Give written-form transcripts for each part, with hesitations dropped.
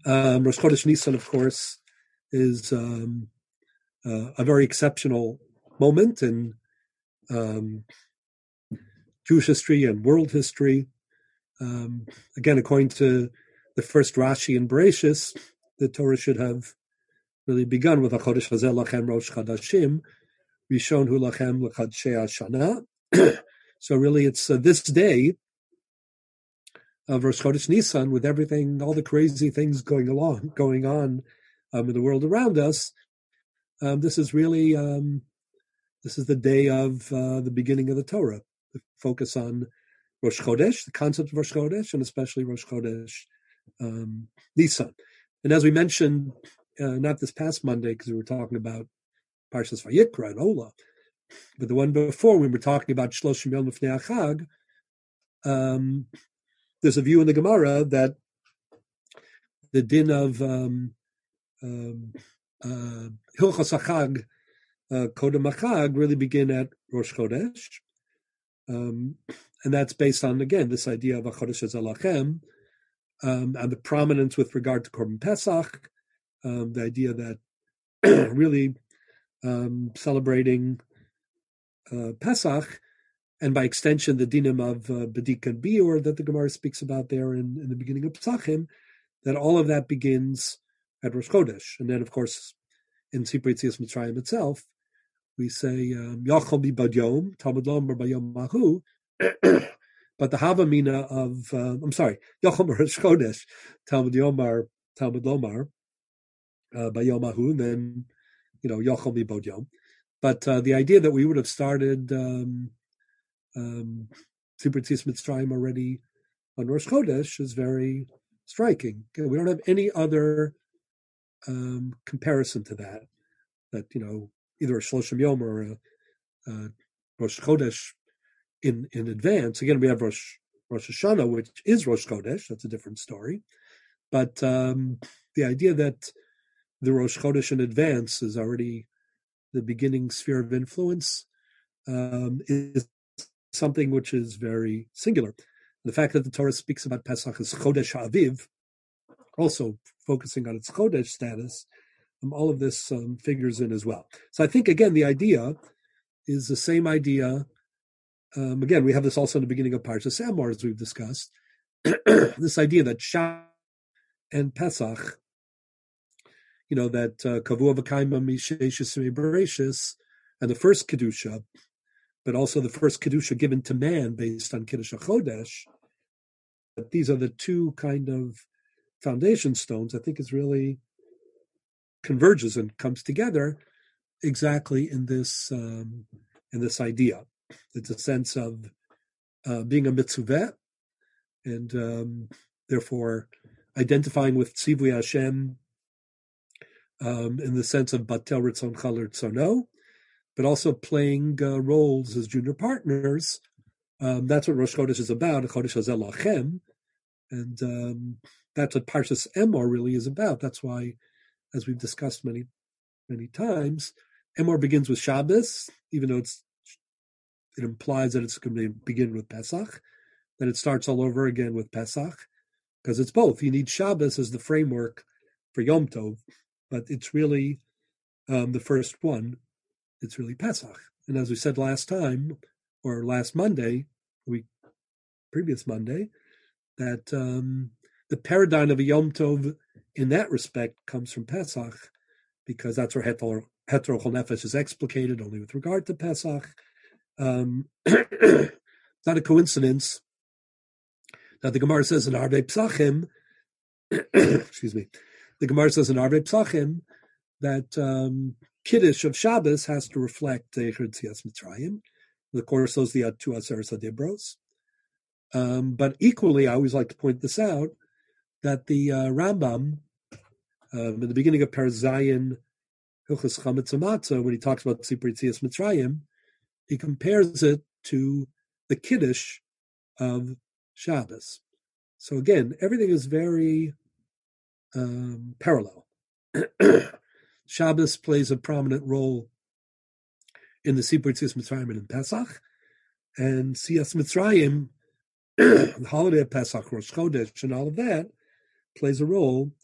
Rosh Chodesh Nisan, of course, is a very exceptional moment in Jewish history and world history. Again, according to the first Rashi in Bereshis, the Torah should have really begun with HaChodesh Hazeh Lachem Rosh Chodashim, Rishon Hu Lachem L'Chadshei HaShana. So really it's this day of Rosh Chodesh Nisan, with everything, all the crazy things going on in the world around us. This is really this is the day of the beginning of the Torah. The focus on Rosh Chodesh, the concept of Rosh Chodesh, and especially Rosh Chodesh Nisan. And as we mentioned, not this past Monday, because we were talking about Parshas Vayikra and Ola, but the one before, when we were talking about Shloshim Yom Lifnei Achag, there's a view in the Gemara that the din of Hilchos Achag, Kodem Achag, really begin at Rosh Chodesh. And that's based on, again, this idea of HaChodesh Hazeh Lachem, and the prominence with regard to Korban Pesach, the idea that really celebrating Pesach, and by extension the dinim of B'dik and Biur that the Gemara speaks about there in the beginning of Pesachim, that all of that begins at Rosh Chodesh. And then, of course, in Sipur Yetzias Mitzrayim itself, we say Yachol bi Bad Yom, Talmud Lomar Bayom Mahu, but the Havamina of Yachol Rosh Chodesh, Talmud Lomar Bayom Mahu, and then Yachol bi Bad Yom. But the idea that we would have started Sipur Yetzias Mitzrayim already on Rosh Chodesh is very striking. We don't have any other comparison to that either a Shloshim Yom or a Rosh Chodesh in advance. Again, we have Rosh Hashanah, which is Rosh Chodesh. That's a different story. But the idea that the Rosh Chodesh in advance is already the beginning sphere of influence is something which is very singular. The fact that the Torah speaks about Pesach as Chodesh HaAviv, also focusing on its Chodesh status, all of this figures in as well. So I think, again, the idea is the same idea. Again, we have this also in the beginning of Parshas Emor, as we've discussed. This idea that Shabbos and Pesach, that Kavua V'Kaima Misheshis Bereshis, and the first Kedusha, but also the first Kedusha given to man based on Kiddush HaChodesh, that these are the two kind of foundation stones, I think is really converges and comes together exactly in this idea. It's a sense of being a mitzvah, and therefore identifying with Tzivui Hashem in the sense of Batel Ritzoncha L'Ritzono, but also playing roles as junior partners. That's what Rosh Chodesh is about, Chodesh Hazeh Lachem, and that's what Parshas Emor really is about. That's why, as we've discussed many, many times, Emor begins with Shabbos, even though it implies that it's going to begin with Pesach. Then it starts all over again with Pesach, because it's both. You need Shabbos as the framework for Yom Tov, but it's really the first one. It's really Pesach. And as we said last time, or last Monday, previous Monday, that the paradigm of a Yom Tov in that respect comes from Pesach, because that's where Heter Chol Nefesh is explicated only with regard to Pesach. It's not a coincidence that the Gemara says in Arvei Psachim, excuse me, the Gemara says in Arvei Psachim that Kiddush of Shabbos has to reflect Zecher Yetzias Mitzrayim. Of course, those are the two Aseres HaDibros. But equally, I always like to point this out, that the Rambam, in the beginning of Perek Zayin, Hilchos Chametz U'Matzah, when he talks about Sipur Yetzias Mitzrayim, he compares it to the Kiddush of Shabbos. So again, everything is very parallel. Shabbos plays a prominent role in the Sipur Yetzias Mitzrayim and in Pesach, and Siyas Mitzrayim, the holiday of Pesach, Rosh Chodesh, and all of that plays a role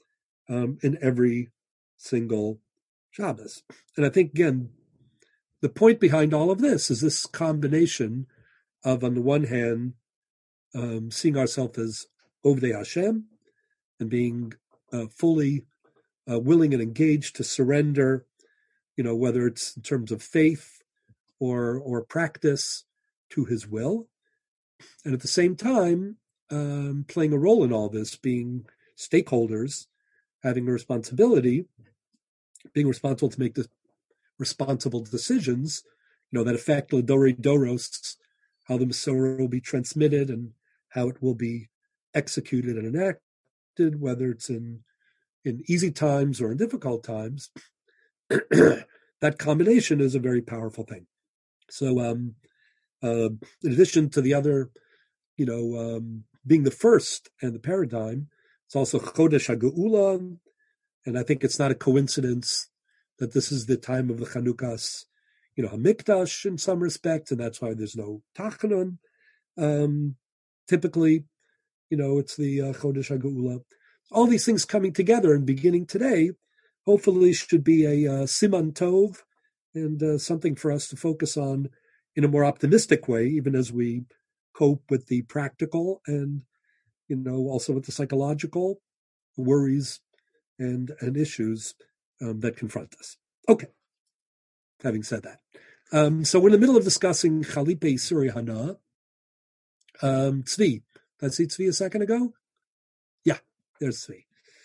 in every single Shabbos. And I think, again, the point behind all of this is this combination of, on the one hand, seeing ourselves as Ovdei Hashem and being fully willing and engaged to surrender, whether it's in terms of faith or practice, to his will. And at the same time, playing a role in all this, being stakeholders, having a responsibility, being responsible to make the responsible decisions, that affect L'Dorei Doros, how the Masorah will be transmitted and how it will be executed and enacted, whether it's in easy times or in difficult times. That combination is a very powerful thing. So in addition to the other, being the first and the paradigm, it's also Chodesh HaGeula, and I think it's not a coincidence that this is the time of the Chanukas, Hamikdash in some respects, and that's why there's no Tachanun. Typically, it's the Chodesh HaGeula. All these things coming together and beginning today, hopefully should be a Siman Tov and something for us to focus on in a more optimistic way, even as we cope with the practical and, also with the psychological worries and issues that confront us. Okay. Having said that. So we're in the middle of discussing Chalipe Isuri Hana. Tzvi. Did I see Tzvi a second ago? Yeah, there's Tzvi.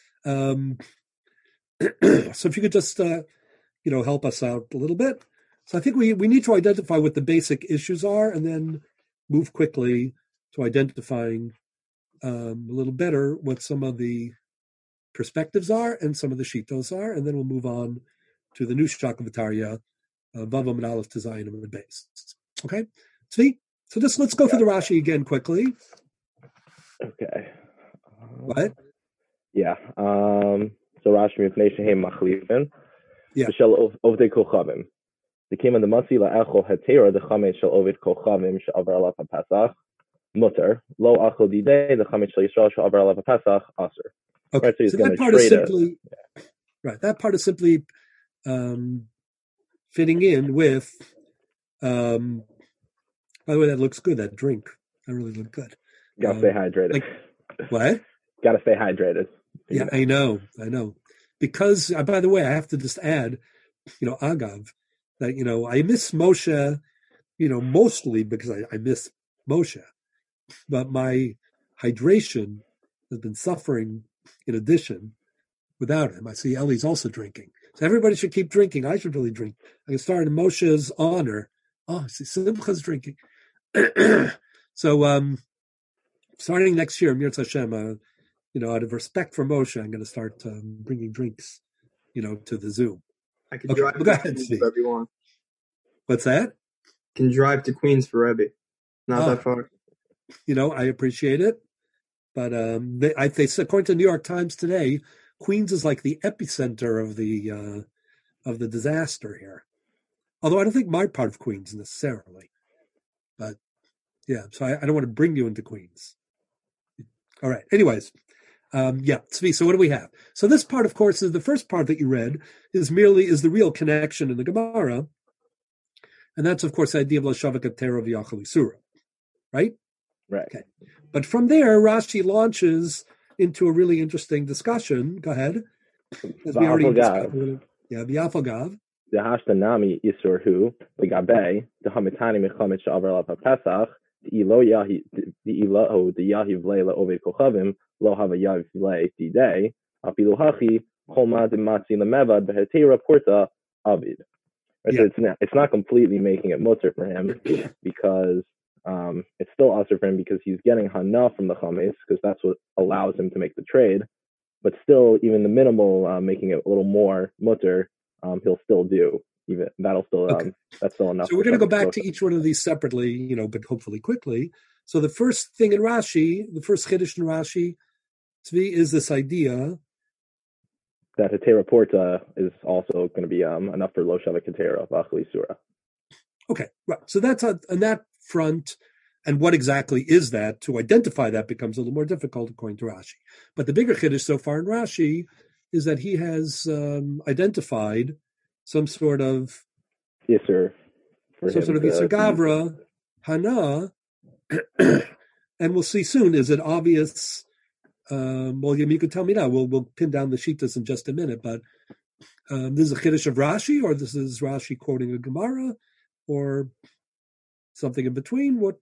So if you could just, help us out a little bit. So I think we need to identify what the basic issues are and then move quickly to identifying a little better what some of the perspectives are and some of the shitos are, and then we'll move on to the new Shakavatariya, Vav Amud Aleph to Zayin Amud Beis. Okay? Tzvi? So let's go through the Rashi again quickly. Okay. What? Yeah. So Rashi Mipnei Shehem Machlifin. Yeah. B'shel Ovdei Kochavim. The came on the Matzi la'achol hetera the chametz shel Oved Kochavim she'avar alav haPesach mutter lo achol didei the chametz shel Yisrael she'avar alav haPesach aser. Okay. Right, so that part is simply right. That part is simply fitting in with. By the way, that looks good. That drink, that really looked good. Gotta stay hydrated. What? Gotta stay hydrated. Yeah, I know. Because, by the way, I have to just add, Agav, that, I miss Moshe, mostly because I miss Moshe. But my hydration has been suffering in addition without him. I see Ellie's also drinking. So everybody should keep drinking. I should really drink. I can start in Moshe's honor. Oh, I see Simcha's drinking. So, starting next year, Mirz Hashem, out of respect for Moshe, I'm going to start bringing drinks, to the Zoom. I can drive to Queens for Rebbe one. What's that? Can drive to Queens for Rebbe. Not that far. I appreciate it. But they said, according to the New York Times today, Queens is like the epicenter of the disaster here. Although I don't think my part of Queens necessarily. But yeah, so I don't want to bring you into Queens. All right. Anyways. Tzvi, so what do we have? So this part, of course, is the first part that you read is the real connection in the Gemara. And that's, of course, the idea of L'Shavak Atero V'Yachal Isura. Right? Right. Okay. But from there, Rashi launches into a really interesting discussion. Go ahead. As we already discussed. Yeah, V'Yafagav. The Hashtanami Isur Hu, the Gabe, the Hamitani Mechamit Sha'avar Alav HaPesach, the Yahiv Leila Oved Kochavim, Lo Hava Yahiv Le Didei, Afilu Hachi, Choma de Matzi Lemevad, Behetera Porta Avid. So it's not completely making it mutter for him because it's still usher for him because he's getting hana from the chametz because that's what allows him to make the trade. But still, even the minimal making it a little more mutter, he'll still do. Even that'll still that's still enough. So we're going to go back to each one of these separately, but hopefully quickly. So the first thing in Rashi, the first chiddush in Rashi, Tzvi, is this idea that Hetera Porta is also going to be enough for Lo Shavak Hetera V'Achli Surah. Okay, right. So that's on that front. And what exactly is that? To identify that becomes a little more difficult according to Rashi. But the bigger chiddush so far in Rashi is that he has identified some sort of Isser for some him sort of to Isser Gavra, Hana, and we'll see soon. Is it obvious? Well, you could tell me now. We'll pin down the Shitas in just a minute, but this is a Chiddush of Rashi, or this is Rashi quoting a Gemara, or something in between. What?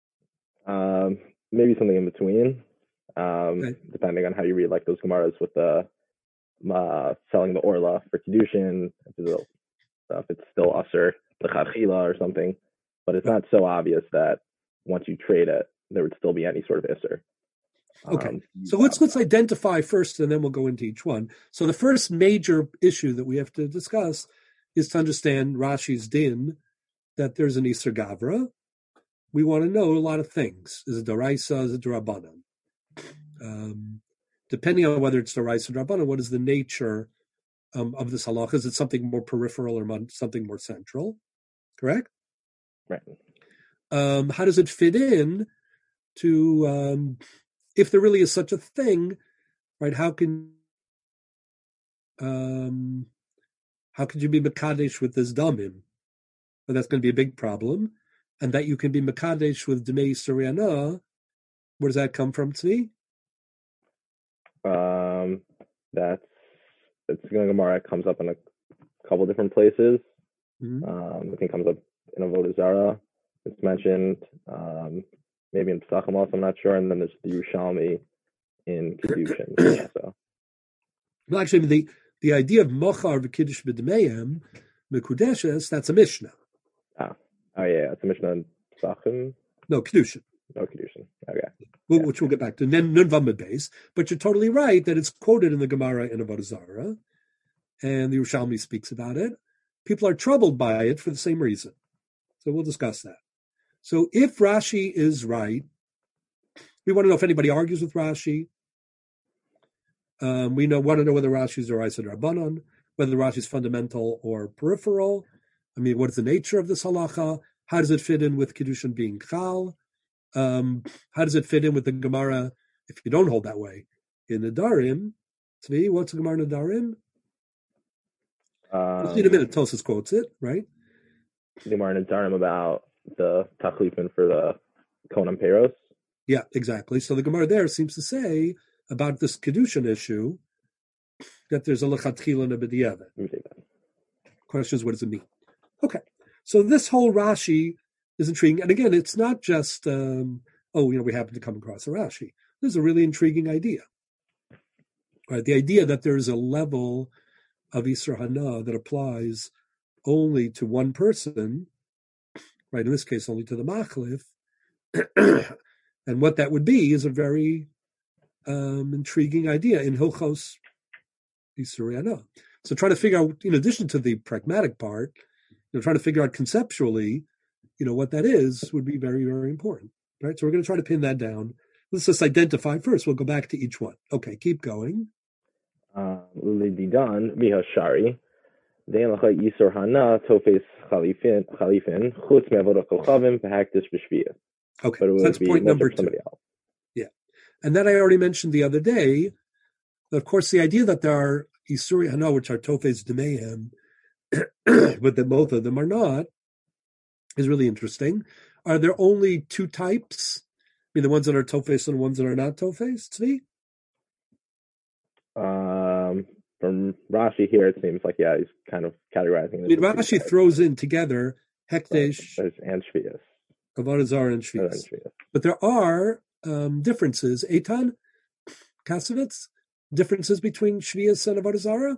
Maybe something in between, Okay. depending on how you read like those Gemaras with the selling the Orla for Kedushin, if it's still Usher, the Chachila or something. But it's not so obvious that once you trade it, there would still be any sort of Isser. Okay, so let's identify first, and then we'll go into each one. So the first major issue that we have to discuss is to understand Rashi's din, that there's an Isser Gavra. We want to know a lot of things. Is it Doraisa? Is it Drabanan? Depending on whether it's Doraisa or Drabanan, what is the nature of this halacha? Is it something more peripheral or something more central? Correct? Right. How does it fit in to... if there really is such a thing, right? How can you be Mekadesh with this damim? Well, that's going to be a big problem. And that you can be Mekadesh with Demei Suryana, where does that come from, Tzvi? It's going to Gemara. It comes up in a couple different places. Mm-hmm. I think it comes up in Avodah Zarah. It's mentioned. Maybe in Pesachim also, I'm not sure. And then there's the Yerushalmi in Kedushin. So. Well, actually, the idea of Mochar v'Kiddush b'Dmeim, Mekudeshes, that's a Mishnah. Oh yeah, it's a Mishnah in Pesachim. No, Kedushin. No, Kedushin. Okay. Which we'll get back to. Then Nun Vamid base. But you're totally right that it's quoted in the Gemara in Avodah Zarah, and the Yerushalmi speaks about it. People are troubled by it for the same reason. So we'll discuss that. So if Rashi is right, we want to know if anybody argues with Rashi. We want to know whether Rashi is Doraisa or Rabbanon, whether Rashi is fundamental or peripheral. I mean, what is the nature of this halacha? How does it fit in with Kiddushin being Chal? How does it fit in with the Gemara, if you don't hold that way, in the Darim? Tzvi, what's the Gemara in the Darim? We'll see in a minute. Tosas quotes it, right? The Gemara in the Darim about the Tachlifin for the Konam Peros. Yeah, exactly. So the Gemara there seems to say about this Kedushin issue that there's a lechatchila and a b'diavad. Question is, what does it mean? Okay, so this whole Rashi is intriguing. And again, it's not just, we happen to come across a Rashi. This is a really intriguing idea. Right? The idea that there is a level of Isser Hana that applies only to one person, right? In this case, only to the Machlif. And what that would be is a very intriguing idea in Hilchos Isser Hana. So try to figure out, in addition to the pragmatic part, trying to figure out conceptually, what that is would be very, very important, right? So we're going to try to pin that down. Let's just identify first. We'll go back to each one. Okay, keep going. Lididan mihashari, dein lacha Yisur Hana tofes chalifin chutz me'avodah kochavim behakdish b'shviyah. Okay, so that's point number 2. Yeah, and that I already mentioned the other day. Of course, the idea that there are Yisuri Hana, which are tofes demehem, but that both of them are not, is really interesting. Are there only 2 types? I mean, the ones that are tofes and the ones that are not tofes, Tzvi? From Rashi here, it seems like, he's kind of categorizing. I mean, Rashi throws in together Hekdesh and Shvius. Avodah Zarah and Shvius. But there are differences. Eitan, Kasovitz, differences between Shvius and Avodah Zarah?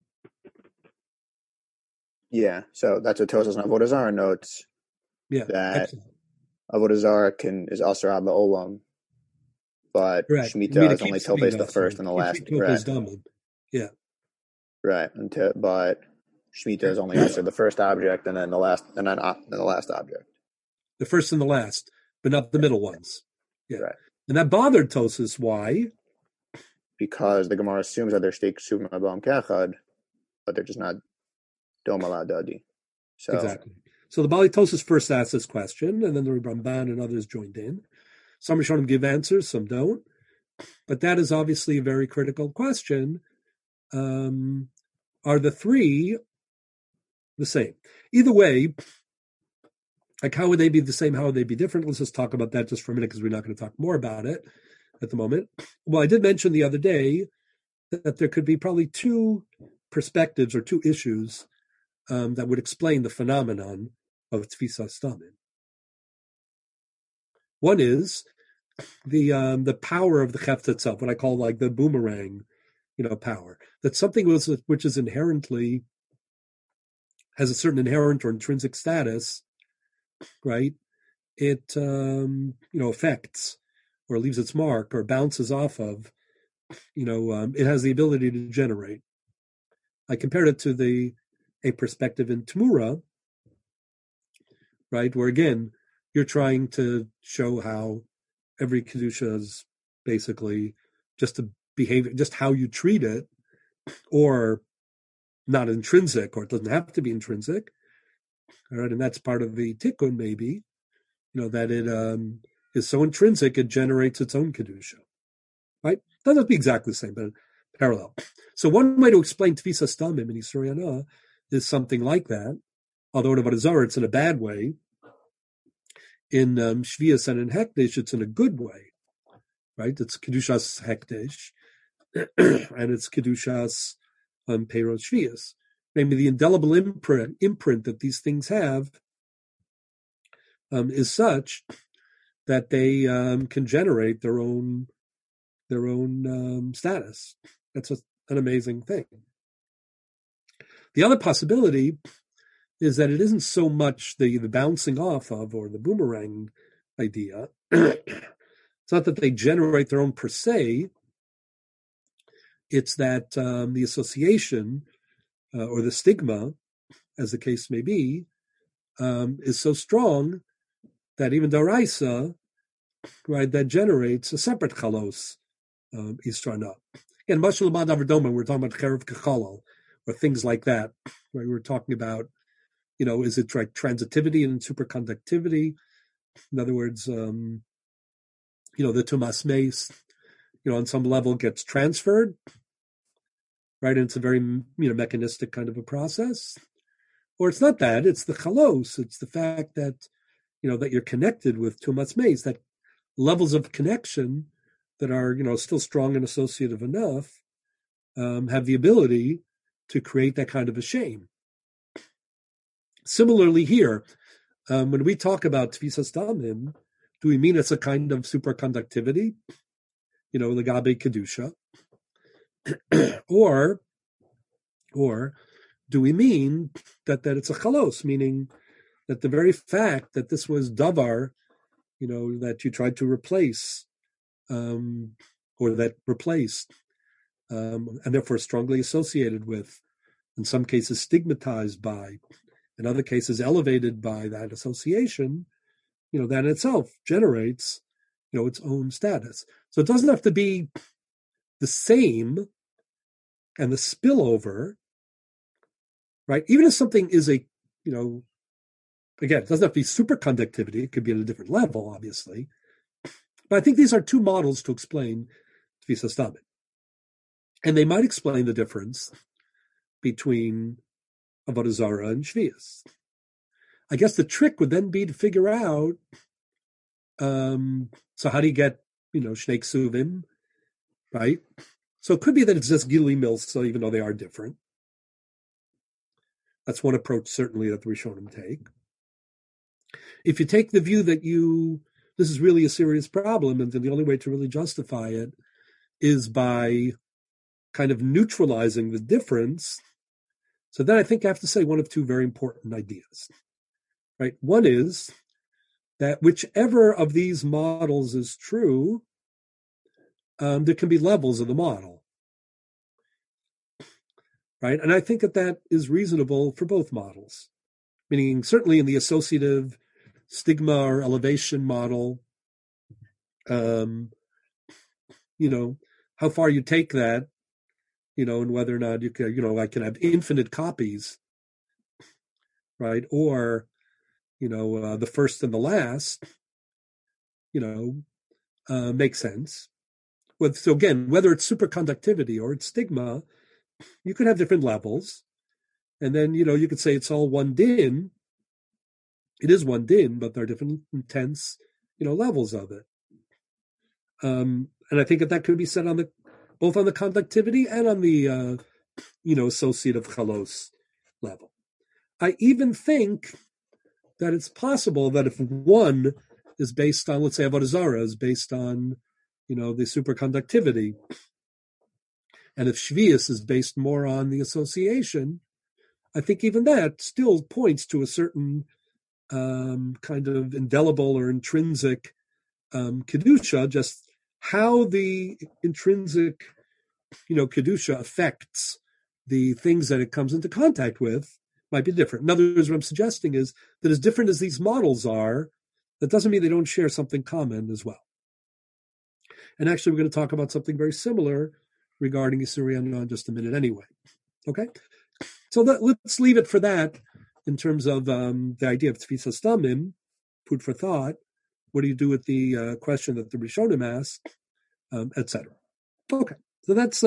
Yeah, so that's what Tosas and Avodah Zarah notes. Yeah, that excellent. Avodah Zarah is also Ab Olam, but Shemitah is only Tofes the first and the last. Yeah, right. But Shemitah is only also the first object, and then the last, and then the last object. The first and the last, but not the middle ones. Yeah, right. And that bothered Tosas. Why? Because the Gemara assumes that they're Shteik Suvim Abam Kechad, but they're just not Doma Dadi. So exactly. So the Bali Tosas first asked this question, and then the Ramban and others joined in. Some Rishonim give answers, some don't. But that is obviously a very critical question, are the three the same? Either way, like how would they be the same? How would they be different? Let's just talk about that just for a minute because we're not going to talk more about it at the moment. Well, I did mention the other day that there could be probably two perspectives or two issues that would explain the phenomenon of Tfisas Damim. One is the power of the Chefta itself, what I call like the boomerang, power. That something which is inherently has a certain inherent or intrinsic status, right? It affects or leaves its mark or bounces off of. It has the ability to generate. I compared it to a perspective in Tmura, right, where again you're trying to show how every kedusha is basically just a behavior, just how you treat it, or not intrinsic, or it doesn't have to be intrinsic. All right, and that's part of the tikkun, maybe, that it is so intrinsic it generates its own kedusha. Right? Doesn't have to be exactly the same, but parallel. So one way to explain Tfisas Damim in Yisur Yana is something like that. Although in Avodah Zarah it's in a bad way. In Shvius and in Hekdesh it's in a good way. Right? It's Kedushas Hekdesh and it's Kedushas Peirot Shvius. Namely, the indelible imprint that these things have is such that they can generate their own status. That's an amazing thing. The other possibility is that it isn't so much the bouncing off of or the boomerang idea. It's not that they generate their own per se. It's that the association or the stigma, as the case may be, is so strong that even Daraisa, right, that generates a separate chalos, Istrana. Again, Mashal Abad Averdoma, we're talking about Cherev Kechalal, or things like that. Right? We're talking about, is it like transitivity and superconductivity? In other words, the Tumas Meis, on some level gets transferred, right? And it's a very, mechanistic kind of a process. Or it's not that, it's the chalos. It's the fact that, that you're connected with Tumas Meis, that levels of connection that are, still strong and associative enough, have the ability to create that kind of a shame. Similarly here, when we talk about Tfisas Damim, do we mean it's a kind of superconductivity, Legabe Kedusha? or do we mean that it's a chalos, meaning that the very fact that this was davar, that you tried to replace, or that replaced, and therefore strongly associated with, in some cases stigmatized by, in other cases elevated by that association, that in itself generates, its own status. So it doesn't have to be the same, and the spillover, right? Even if something is again, it doesn't have to be superconductivity. It could be at a different level, obviously. But I think these are two models to explain Tfisas Damim. And they might explain the difference between Avodah Zarah and Shvius. I guess the trick would then be to figure out, so how do you get, Shnei Ksuvim, right? So it could be that it's just Gilui Milsa, even though they are different. That's one approach, certainly, that the Rishonim take. If you take the view that this is really a serious problem, and then the only way to really justify it is by kind of neutralizing the difference, so then I think I have to say one of two very important ideas, right? One is that whichever of these models is true, there can be levels of the model, right? And I think that is reasonable for both models, meaning certainly in the associative stigma or elevation model, how far you take that, and whether or not you can, I can have infinite copies, right? Or, the first and the last, makes sense. So again, whether it's superconductivity or it's stigma, you could have different levels, and then you could say it's all one din. It is one din, but there are different intense levels of it. And I think that could be said both on the conductivity and on the associative chalos level. I even think that it's possible that if one is based on, let's say, Avodah Zarah is based on, the superconductivity, and if Shvius is based more on the association, I think even that still points to a certain kind of indelible or intrinsic kedusha, just how the intrinsic, kedusha affects the things that it comes into contact with might be different. In other words, what I'm suggesting is that as different as these models are, that doesn't mean they don't share something common as well. And actually, we're going to talk about something very similar regarding Yisuri in just a minute anyway. Okay? So let's leave it for that in terms of the idea of Tfisas Damim, food for thought. What do you do with the question that the Rishonim asked, etc. Okay, so that's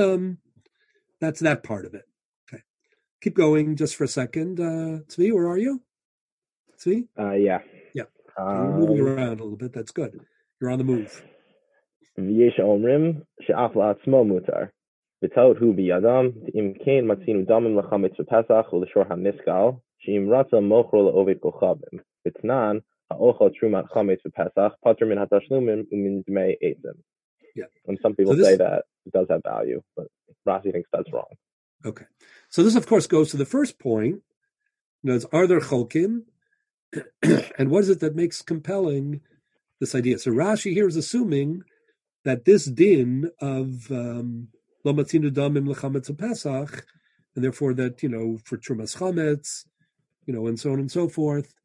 that part of it. Okay, keep going just for a second. Tzvi, where are you? Tzvi? Yeah. You're moving around a little bit. That's good. You're on the move. ויש אומרים שאף לעצמו מותר. וטעות הוא בידם, אם כן מצינו דמים לחמץ בפסח ולשור המשכל, שאם רצה מוכרו לעובד כוכבים. ותנן, האוכל תרומת חמץ בפסח, פטר מן התשלומים ומן דמי עצם. Yeah. And some people say that it does have value, but Rashi thinks that's wrong. Okay. So this, of course, goes to the first point. Are there cholkim? And what is it that makes compelling this idea? So Rashi here is assuming that this din of lo matzinu damim lechametz Pesach, and therefore that, for trumas chametz, and so on and so forth,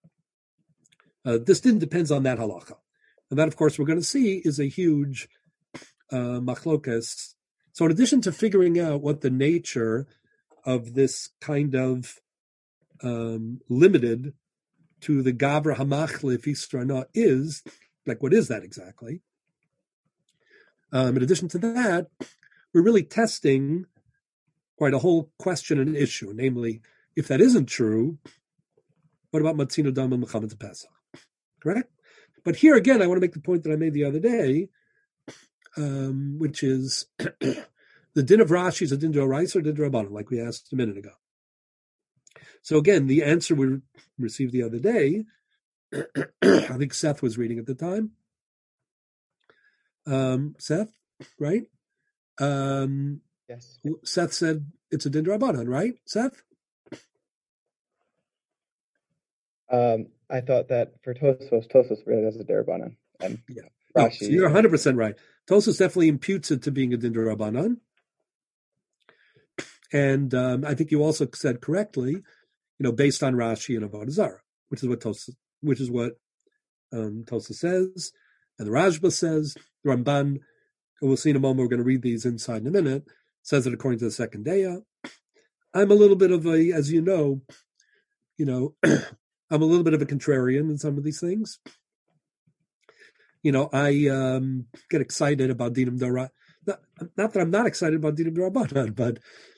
this din depends on that halacha. And that, of course, we're going to see is a huge machlokas. So in addition to figuring out what the nature of this kind of limited to the Gavra Hamachlif Istrana is, like what is that exactly? In addition to that, we're really testing quite a whole question and issue, namely, if that isn't true, what about Matzino Dam and Mechamet Pesach? Correct? But here again, I want to make the point that I made the other day, which is the din of Rashi is a din d'oraisa or din d'rabbanan, like we asked a minute ago. So again, the answer we received the other day, I think Seth was reading at the time. Seth, right? Yes. Seth said it's a din d'rabbanan, right? Seth? I thought that for Tosfos really has a d'rabbanan. And yeah. Rashi, so you're 100% right. Tosfos definitely imputes it to being a din d'rabbanan. And I think you also said correctly, based on Rashi and Avodah Zarah, which is what Tosfos says, and the Rashba says, the Ramban, and we'll see in a moment, we're going to read these inside in a minute, says it according to the second daya. I'm a little bit of as you know, I'm a little bit of a contrarian in some of these things. I get excited about Dinim Dara. Not that I'm not excited about Dinim Darabanan, but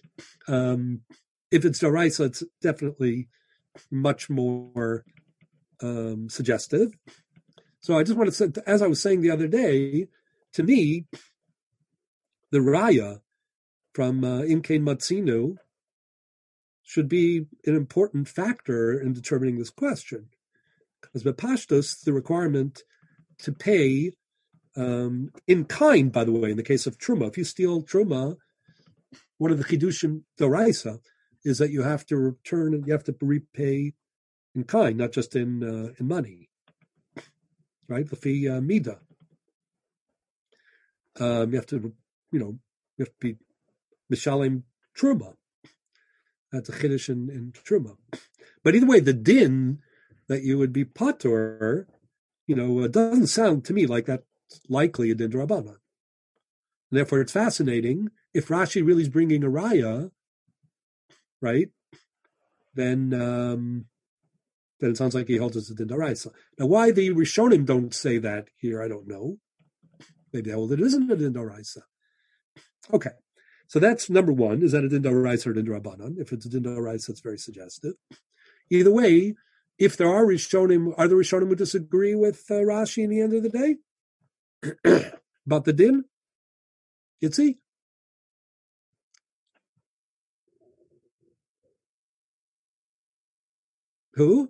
if it's Daraisa, it's definitely much more suggestive. So I just want to say, as I was saying the other day, to me, the Raya from Imkein Matzinu should be an important factor in determining this question. Because Bepashtos, the requirement to pay in kind, by the way, in the case of Truma, if you steal Truma, one of the Chidushim Doraisa is that you have to return and you have to repay in kind, not just in money. Right? The fee Mida. You have to be Mishalim Truma. That's a Chiddush in Truma. But either way, the din that you would be patur, doesn't sound to me like that's likely a din d'Rabbanan. Therefore, it's fascinating. If Rashi really is bringing a raya, right, then it sounds like he holds us a din d'oraisa. Now, why the Rishonim don't say that here, I don't know. Maybe it isn't a din d'oraisa. Okay, So that's number one. Is that a din d'oraisa or din d'Rabbanan? If it's a din d'oraisa, it's very suggestive. Either way, if there are Rishonim, are the Rishonim who disagree with Rashi in the end of the day about the din? Yitzi? Who?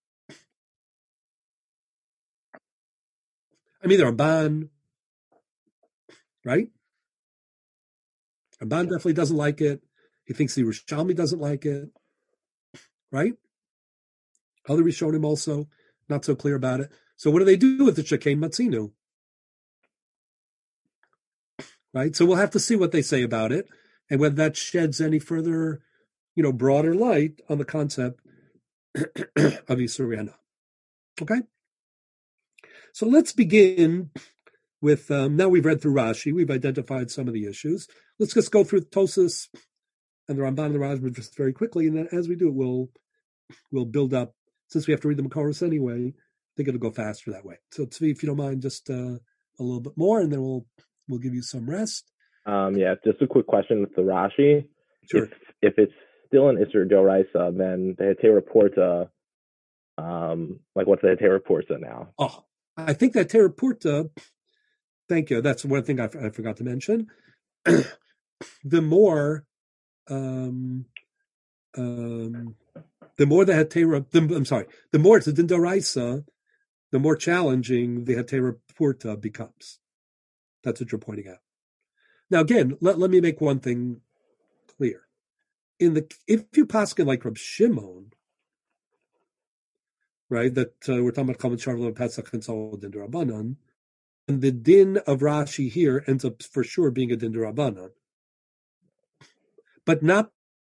I mean, the Ramban, right? Ramban definitely doesn't like it. He thinks the Rishonim doesn't like it, right? Other Rishonim also not so clear about it. So what do they do with the Shekain Matzinu? Right? So we'll have to see what they say about it and whether that sheds any further, broader light on the concept of Yisur Hana. Okay? So let's begin with, now we've read through Rashi, we've identified some of the issues. Let's just go through Tosas and the Ramban and the Rajman just very quickly, and then as we do it, we'll build up. Since we have to read the Makoros anyway, I think it'll go faster that way. So Tzvi, if you don't mind, just a little bit more, and then we'll give you some rest. Just a quick question with the Rashi. Sure. If it's still an Isser D'Oraisa, then the Hetera Porta, what's the Hetera Porta now? Oh, I think that Hetera Porta, thank you. That's one thing I forgot to mention. The more the more it's a din d'oraisa, the more challenging the Hetera Porta becomes. That's what you're pointing out. Now, again, let me make one thing clear. If you paskin like Reb Shimon, right, that we're talking about Kol Sharlo Pesach and so din d'Rabbanan, and the din of Rashi here ends up for sure being a din d'Rabbanan, but not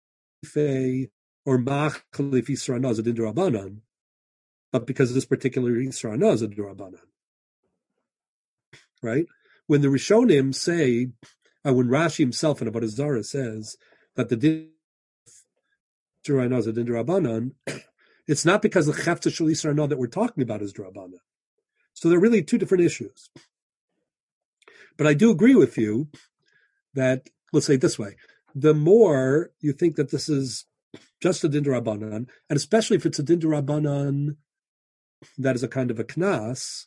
or Machlif Yisra Hana is a din d'Rabbanan, but because this particular Yisra Hana is a d'Rabbanan, right? When the Rishonim say, when Rashi himself in Avodah Zarah says that the din Yisra Hana is a din d'Rabbanan, it's not because the Chefta Shel Yisra Hana that we're talking about is d'Rabbanan. So they're really two different issues. But I do agree with you that, let's say it this way, the more you think that this is just a din d'Rabbanan, and especially if it's a din d'Rabbanan that is a kind of a knas,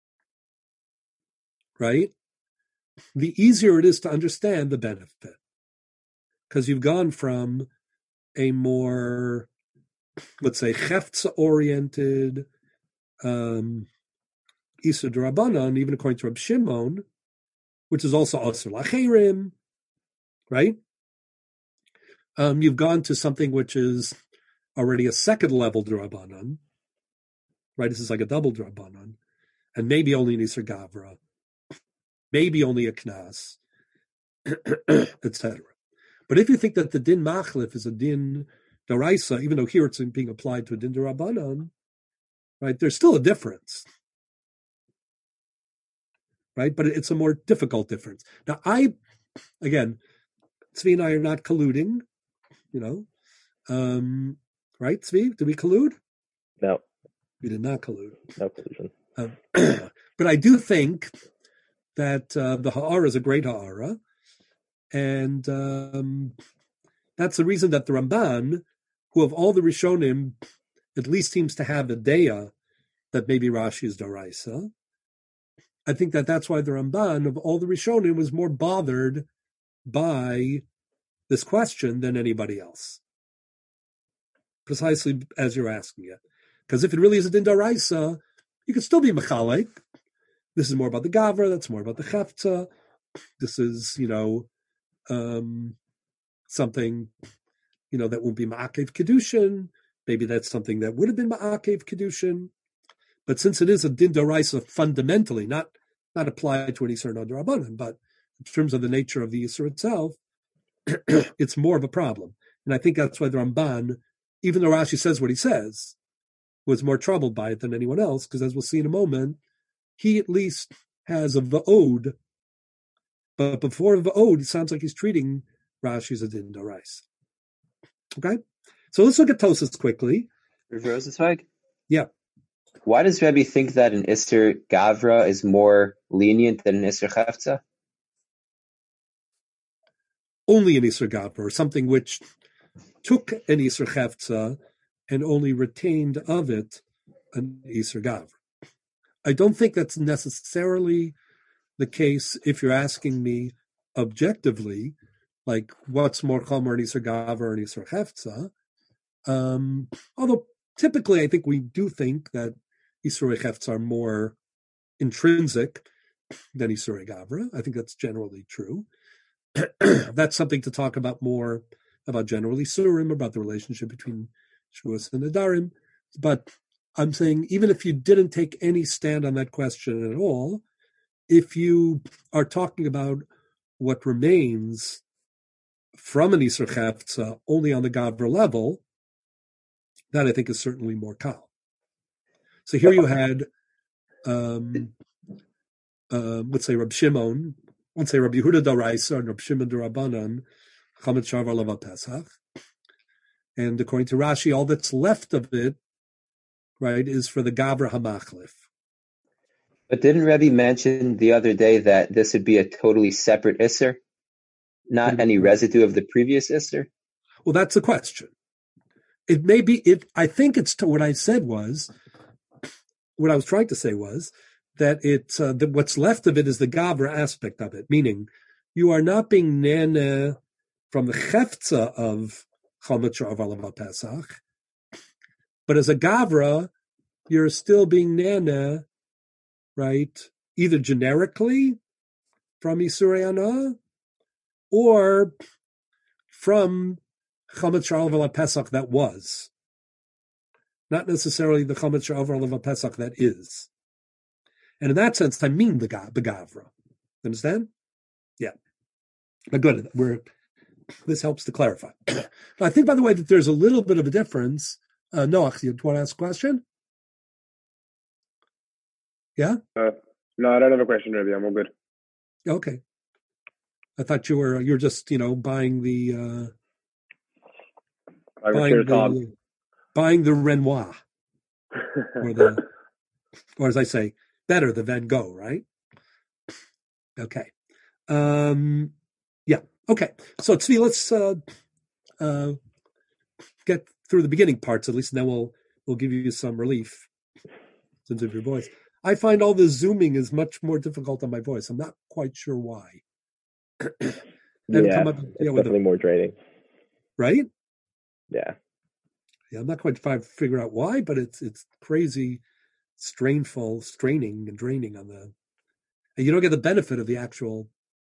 right? The easier it is to understand the benefit. Because you've gone from a more, let's say, cheftza-oriented Isur d'Rabbanan, even according to Reb Shimon, which is also Asur Lacherim, right? You've gone to something which is already a second level d'Rabbanan, right? This is like a double d'Rabbanan, and maybe only an Isur Gavra, maybe only a Knas, etc. But if you think that the din Machlif is a din d'Oraisa, even though here it's being applied to a din d'Rabbanan, right? There's still a difference, right? But it's a more difficult difference. Now, again, Tzvi and I are not colluding, right, Tzvi? Did we collude? No. We did not collude. No collusion. But I do think that the Ha'ara is a great Ha'ara, and that's the reason that the Ramban, who of all the Rishonim, at least seems to have a deya that maybe Rashi is d'Oraisa. I think that's why the Ramban, of all the Rishonim, was more bothered by this question than anybody else. Precisely as you're asking it. Because if it really is a din d'Oraisa, you could still be Mechalek. This is more about the Gavra, that's more about the Chefta. This is, something, that won't be Ma'akev Kedushin. Maybe that's something that would have been Ma'akev Kedushin. But since it is a din d'Oraisa fundamentally, not applied to any certain d'Rabbanan, but in terms of the nature of the Yisur itself, it's more of a problem. And I think that's why the Ramban, even though Rashi says what he says, was more troubled by it than anyone else, because as we'll see in a moment, he at least has a va'od, but before va'od, it sounds like he's treating Rashi as a din d'Oraisa. Okay? So let's look at Tosas quickly. Rosenzweig? Yeah. Why does Rebbe think that an Isser Gavra is more lenient than an Isser Chefza? only an Isser Gavra, or something which took an Isser Chefza and only retained of it an Isser Gavra. I don't think that's necessarily the case if you're asking me objectively, like what's more Chomer, an Isser Gavra or an Isser Chefza. Although typically I think we do think that Isser Chefza are more intrinsic than Isser Gavra. I think that's generally true. That's something to talk about more about generally Isurim, about the relationship between Shavuos and Nadarim. But I'm saying even if you didn't take any stand on that question at all, if you are talking about what remains from an Isser Chefza only on the Gavra level, that I think is certainly more kal. So here you had, let's say Reb Shimon, let's say Reb Yehuda D'Oraisa and Reb Shimon D'Rabbanan, Chametz Shavar Leva Pesach. And according to Rashi, all that's left of it, right, is for the Gavra Hamachlif. But didn't Rebbe mention the other day that this would be a totally separate Isser? Not any residue of the previous Isser? Well, that's the question. It may be, I think it's what I said was, what I was trying to say was that that what's left of it is the Gavra aspect of it, meaning you are not being nene from the Chefza of Chometz Shavar Leva Pesach, but as a Gavra, you're still being nene, right, either generically from Isurei Hana or from Chometz Shavar Leva Pesach that was. Not necessarily the Chometz Shavar Leva Pesach that is. And in that sense, I mean the Gavra. Understand? Yeah. But good. This helps to clarify. I think, by the way, that there's a little bit of a difference. Noach, you want to ask a question? Yeah? No, I don't have a question, Rabbi. I'm all good. Okay. I thought you're just, buying the buying the Renoir. or as I say, better, the Van Gogh, right? Okay. Yeah. Okay. So Tzvi, let's get through the beginning parts at least, and then we'll give you some relief since of your voice. I find all the zooming is much more difficult on my voice. I'm not quite sure why. It's definitely more draining. Right? Yeah. Yeah, I'm not quite figure out why, but it's crazy, straining and draining on and you don't get the benefit of the actual,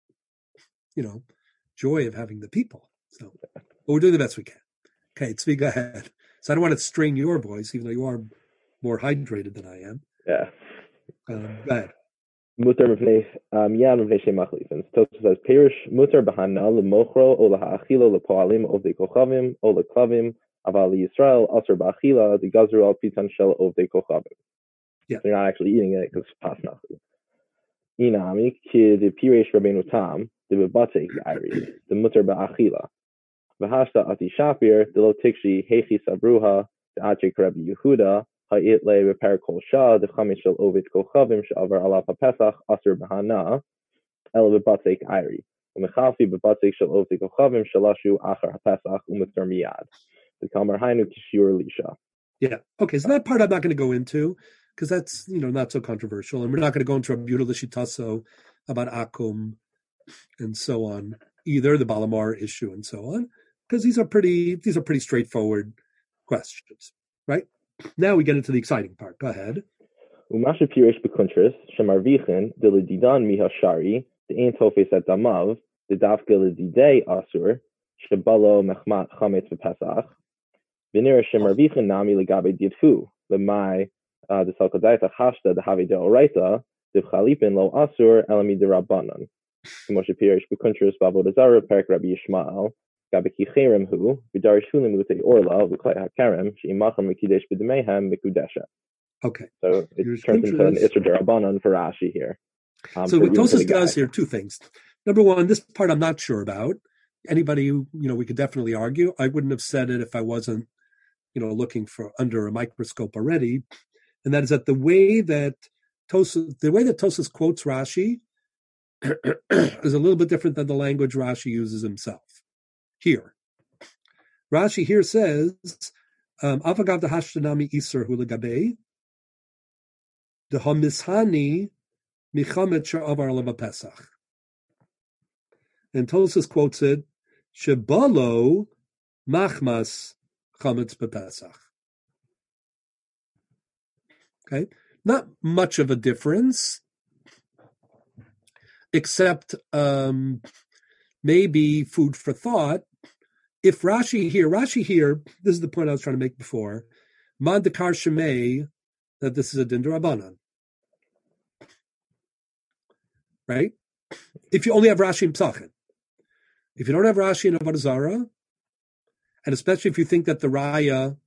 joy of having the people. So, but we're doing the best we can. Okay, Tzvi, go ahead. So I don't want to strain your voice, even though you are more hydrated than I am. Yeah. Go ahead. Mutar mevnei mevnei shemachlifin. Tosfos says Perish mutar bahana lemochro o lahachilo lepoalim ovdei kochavim o leklavim aval Yisrael aser ba'achila the gazru al pitan shel ovdei kochavim. Yeah. So you're not actually eating it because it's pasnachli. Inami ki the Perish Rabbeinu Tam the bebatek iri the mutar ba'achila. V'hashta ati shapir the lo tikshi hechi sabruha the achik Rabbi Yehuda. Ha'it repair kol shah the chametz shel ovid kochavim she'avar alav ha'pesach aser b'hana el bebatek iri u'mechafi bebatek shel ovid kochavim shelashu achar ha'pesach u'mitzar miyad the kamar hainu kishur lisha. Yeah. Okay. So that part I'm not going to go into because that's not so controversial, and we're not going to go into a beautiful shitaso about akum and so on either, the Balamar issue and so on, because these are pretty straightforward questions, right? Now we get into the exciting part. Go ahead. Umasha pirish bekuntris shemarvichin de ledidan mihashari the ein tofes at damav the dafke ledidei asur shebalo mechmat chametz v'pesach v'nira shemarvichin nami legabe didhu lemai the salkadaita hashta the havi de oraita the chalipin lo asur elami de rabbanan. Umasha pirish bekuntris bavodazara perik Rabbi Yishmael. So it turns into an Isser D'Rabbanan for Rashi here. So what Tosfos does here, two things. Number one, this part I'm not sure about. Anybody who, we could definitely argue. I wouldn't have said it if I wasn't, looking for under a microscope already. And that is that the way that Tosfos quotes Rashi is a little bit different than the language Rashi uses himself. here. Rashi here says, Avagav the Hashtanami Isser Hulagabe, the Hamishani Michamet Sha'avar Leva Pesach. And Tosas quotes it, Shebalo Machmas Chametz BePesach. Okay, not much of a difference, except maybe food for thought. If Rashi here, this is the point I was trying to make before, Man Dekar Shemei, that this is a Din D'Rabbanan. Right? If you only have Rashi and Psachim. If you don't have Rashi and Avodah Zarah, and especially if you think that the Raya,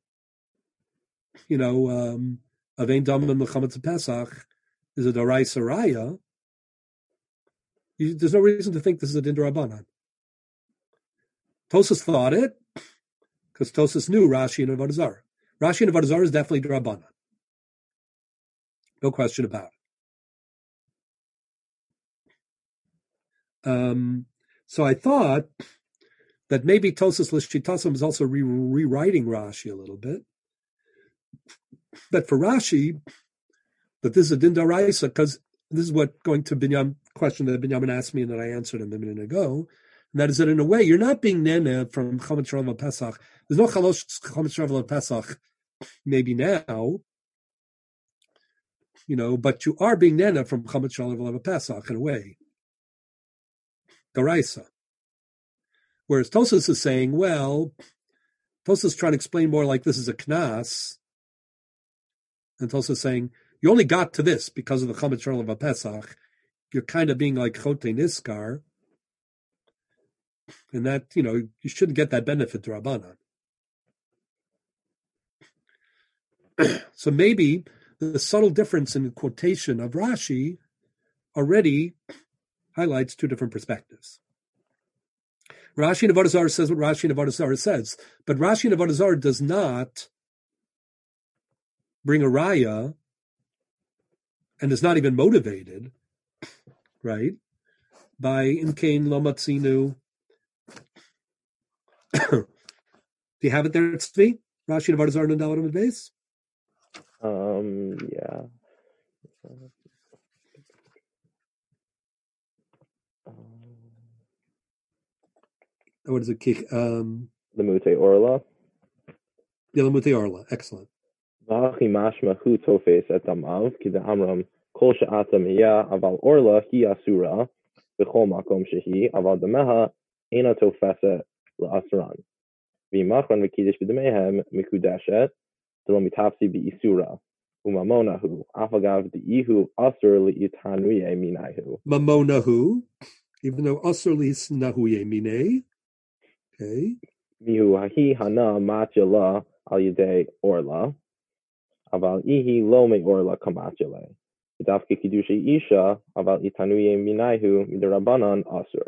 of Ein Dam and Mechametz Pesach is a Doraisa Raya, there's no reason to think this is a Din D'Rabbanan. Tosas thought it, because Tosas knew Rashi and Avodah Zarah. Rashi and Avodah Zarah is definitely D'Rabbanan. No question about it. So I thought that maybe Tosas L'Shitasim is also rewriting Rashi a little bit. But for Rashi, that this is a Din D'Oraisa, because this is what going to Binyamin, question that Binyamin asked me and that I answered him a minute ago, and that is that in a way, you're not being nene from Chametz Sharav Pesach. There's no Chalosh Chametz Sharav Pesach maybe now, but you are being nene from Chametz Sharav Pesach in a way. D'Oraisa. Whereas Tosas is saying, Tosas is trying to explain more like this is a Knas, and Tosas is saying, you only got to this because of the Chametz Sharav Pesach. You're kind of being like Chote Niskar, and that, you shouldn't get that benefit to Rabbanan. So maybe the subtle difference in the quotation of Rashi already highlights two different perspectives. Rashi and Avodah Zarah says what Rashi and Avodah Zarah says, but Rashi and Avodah Zarah does not bring a raya and is not even motivated, right, by Imkain Lo Matzinu. Do you have it there, Tzvi? Rashi and Avodah Zarah and Dalet Amud Beis? Yeah. What is it? Lemute Orla. Yeah, Lemute Orla. Excellent. V'hachi mashma hu tofes et damav ki de'amram kol she'ata miya aval Orla hi asura b'chol makom shehi aval dameha ena tofeset la'asran v'imachran v'kidish b'demehem mikudeshet d'lo mitapsi b'isura u'mamonahu afagav de'ihu asur li'itanuye minahu. Mamonahu, even though asur li'isnahuye minay. Okay. Mihu hahi hana matjala al yedei Orla aval ihi lo me Orla kamatjale. Dafke kidushe isha aval itanuye minahu midarabanan asur.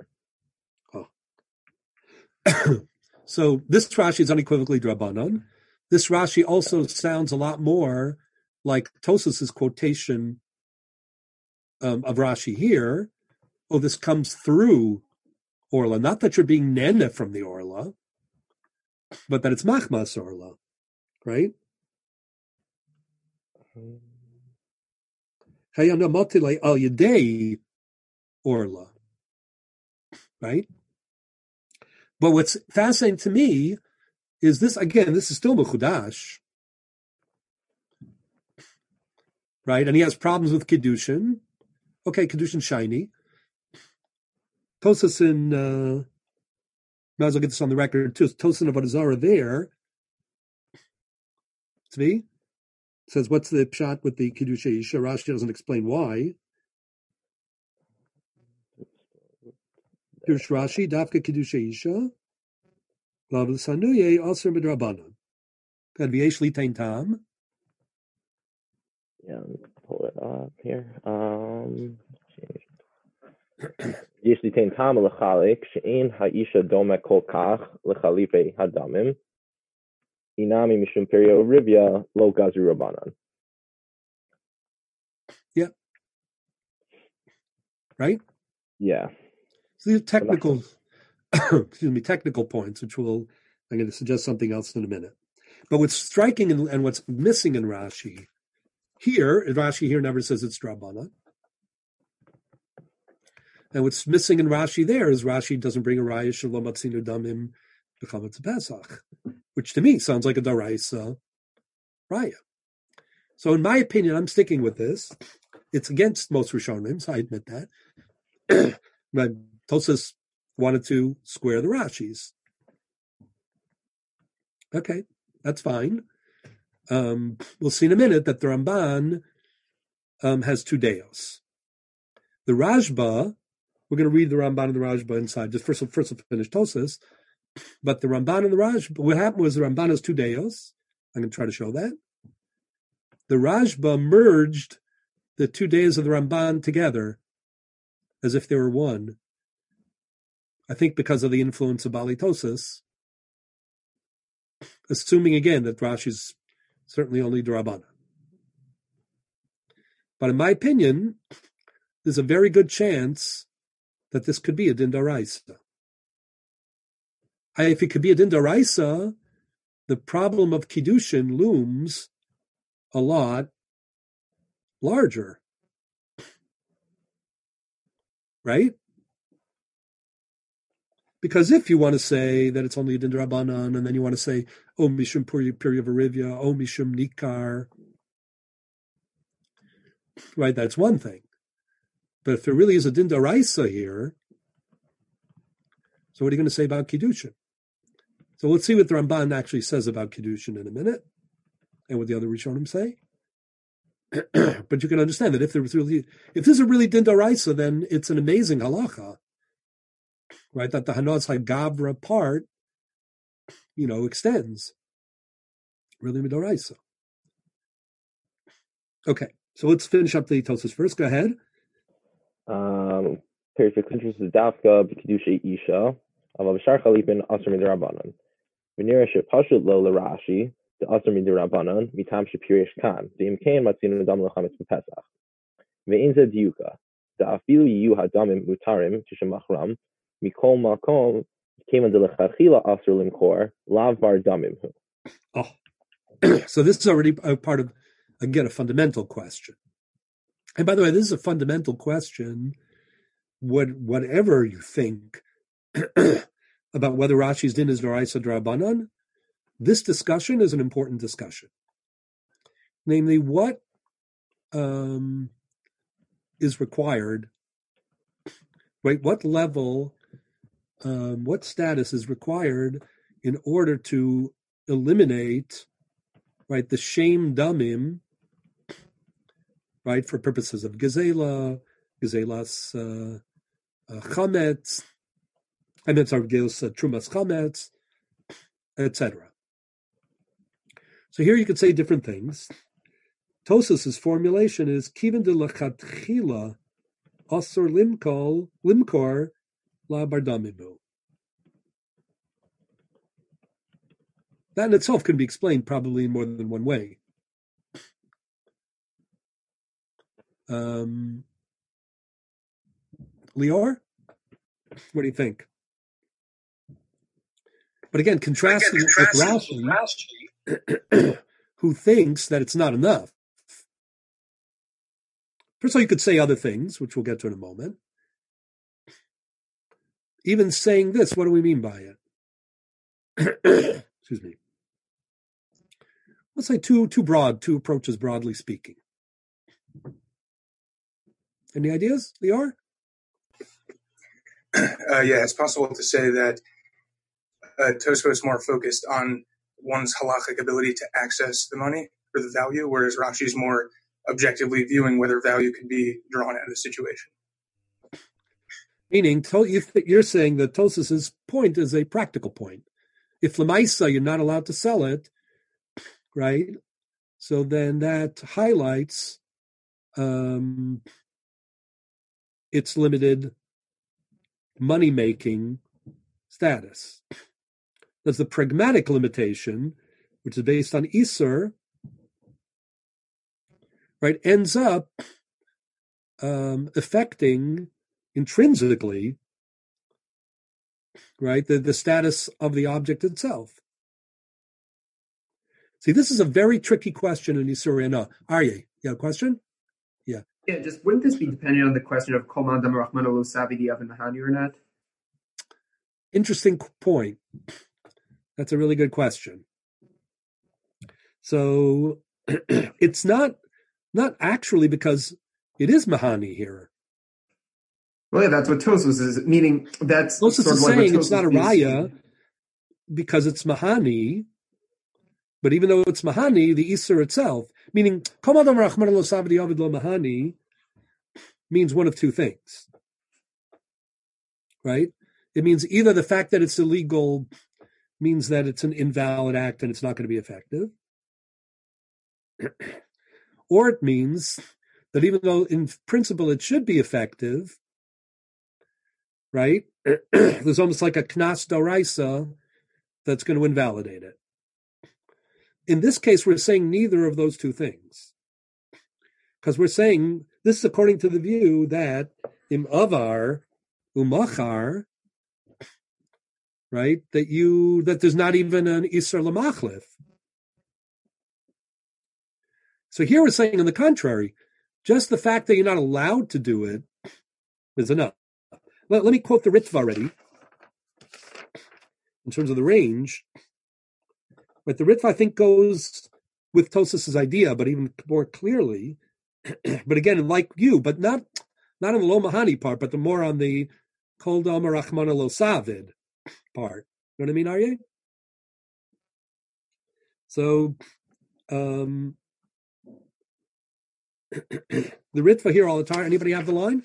So this Rashi is unequivocally Drabanan. This Rashi also sounds a lot more like Tosas's quotation of Rashi here. Oh, this comes through Orla. Not that you're being nene from the Orla, but that it's Machmas Orla, right? Hayana Motile al Yedei Orla, right? But what's fascinating to me is this, again, this is still Mechudash, right? And he has problems with Kiddushin. Okay, Kiddushin shiny. Tosas in, might as well get this on the record too, Tosas in Avodah Zarah there, Tzvi, says, what's the pshat with the Kiddushay Isha? Rashi doesn't explain why. Here's Rashi, Dafka Kiddushay Isha, Lav Sanuye, Aser Midrabanan. Kad v'yesh li tain tam. Yeah, pull it up here. Yesh li tain tam l'chalik she'en ha'isha dome kol kach l'chalife hadamim inami mishum perio rivya lo gazu rabanan. Yeah. Right? Yeah. So these technical technical points, which I'm going to suggest something else in a minute. But what's striking and what's missing in Rashi here never says it's Drabanan. And what's missing in Rashi there is Rashi doesn't bring a raya shalom atzinu damim b'chametz Pesach, which to me sounds like a daraisa raya. So in my opinion, I'm sticking with this. It's against most Rishonim, so I admit that. But Tosas wanted to square the Rashis. Okay, that's fine. We'll see in a minute that the Ramban has two deos. The Rashba, we're going to read the Ramban and the Rashba inside. Just first we'll finish Tosas. But the Ramban and the Rashba, what happened was the Ramban has two deos. I'm going to try to show that. The Rashba merged the 2 days of the Ramban together as if they were one. I think because of the influence of Bali Tosas, assuming again that Rashi's certainly only D'Rabbanan. But in my opinion, there's a very good chance that this could be a Din D'Oraisa. If it could be a Din D'Oraisa, the problem of Kiddushin looms a lot larger, right? Because if you want to say that it's only a Din D'Rabbanan, and then you want to say, oh, Mishum Puri Varivya, oh, Mishum Nikar, right, that's one thing. But if there really is a Din D'Oraisa here, so what are you going to say about Kiddushin? So let's see what the Ramban actually says about Kiddushin in a minute, and what the other Rishonim say. But you can understand that if this is a really Din D'Oraisa, then it's an amazing halacha, right? That the Hanos HaGavra part, extends. Really D'Oraisa. Okay, so let's finish up the Tosas first. Go ahead. Perfect interest is dafka b'kedusha isha, avav shar chalipin aser midrabanan. V'nira shepashut lo l'Rashi the aser midrabanan mitam shepirish kan. V'im kain matzinu dam l'chametz b'Pesach. Ve'in zeh diuka. Da'afilu yiyu hadamim mutarim tishamachram mikol makom keman de l'chachila aser limkor lav bar damim hu. Oh, so this is already a part of, again, a fundamental question. And by the way, this is a fundamental question. Whatever you think about whether Rashi's din is D'Oraisa D'Rabbanan, this discussion is an important discussion. Namely, what is required, right? What level, what status is required in order to eliminate, right, the shame damim, right, for purposes of Gezelas chametz, and it's our trumas chametz, etc. So here you could say different things. Tosas's formulation is kiven de lachatchila asur limkor la bardamimu. That in itself can be explained probably in more than one way. Lior, what do you think? But again, contrasting with Rashi, who thinks that it's not enough. First of all, you could say other things, which we'll get to in a moment. Even saying this, what do we mean by it? Excuse me. Let's say two approaches, broadly speaking. Any ideas, Lior? Yeah, it's possible to say that Tosfos is more focused on one's halachic ability to access the money or the value, whereas Rashi is more objectively viewing whether value could be drawn out of the situation. Meaning, you're saying that Tosas's point is a practical point. If Lamaisa, you're not allowed to sell it, right? So then that highlights its limited money-making status. There's the pragmatic limitation, which is based on Isur, right, ends up affecting intrinsically right? The status of the object itself. See, this is a very tricky question in Isuria. No, Aryeh, you have a question? Yeah. Yeah, just wouldn't this be dependent on the question of Kol Ma'adam Rahman Lo Savidi Avin Mahani or not? Interesting point. That's a really good question. So it's not actually, because it is Mahani here. Well, yeah, that's what Tosfos is, meaning that's Tosfos sort of is like saying what it's not a Tosfos raya because it's Mahani, but even though it's Mahani, the Isser itself, meaning Kol Adam Rachman Lo Savdi Ovid Lo Mahani, means one of two things, right? It means either the fact that it's illegal means that it's an invalid act and it's not going to be effective, or it means that even though in principle it should be effective, right? There's almost like a knas d'oraisa that's going to invalidate it. In this case, we're saying neither of those two things. Because we're saying, this is according to the view that im avar umachar, right? That there's not even an isser lamachlif. So here we're saying on the contrary, just the fact that you're not allowed to do it is enough. Let me quote the Ritva already in terms of the range. But the Ritva, I think, goes with Tosfos' idea, but even more clearly. But again, like you, but not on the Lo Mahani part, but the more on the Kol Dama Rachmana Lo Savid part. You know what I mean, Aryeh? So the Ritva here all the time. Anybody have the line?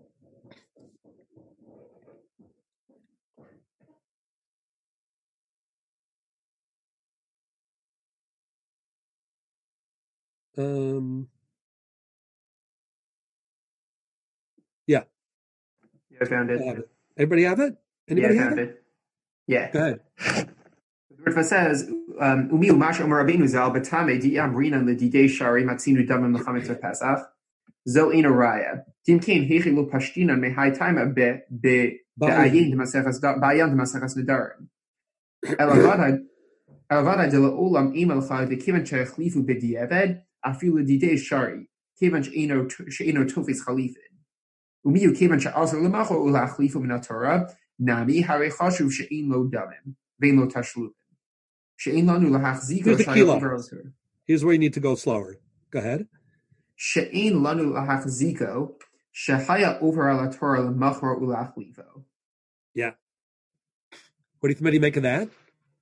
Yeah. I found it. Everybody have it? Anybody I have found it? Yeah. Go ahead. The Ritva says, Umi umash Omer Rabbeinu zal betame di amrinan ledidei shari matzinu damim mechametz pesach zo ein raya. Dim kain hechi lo pashtinan mehai taima be'ayin d'masechas nedarim. Elavada de la'olam imel chag dekivan she'echlifu b'di'eved afilu didei shari kivan she'eno tofes chalifin. Umiyu kivan she'azar l'macho ulachlifu min Torah nami harei chashuv she'en lo damim ve'en lo tashluvin. She'en lanu lahachziko shaya over al Torah. Here's where you need to go slower. Go ahead. She'en lanu lahachziko shehaya over al Torah l'machor ulachlifu. Yeah. What do you make of that?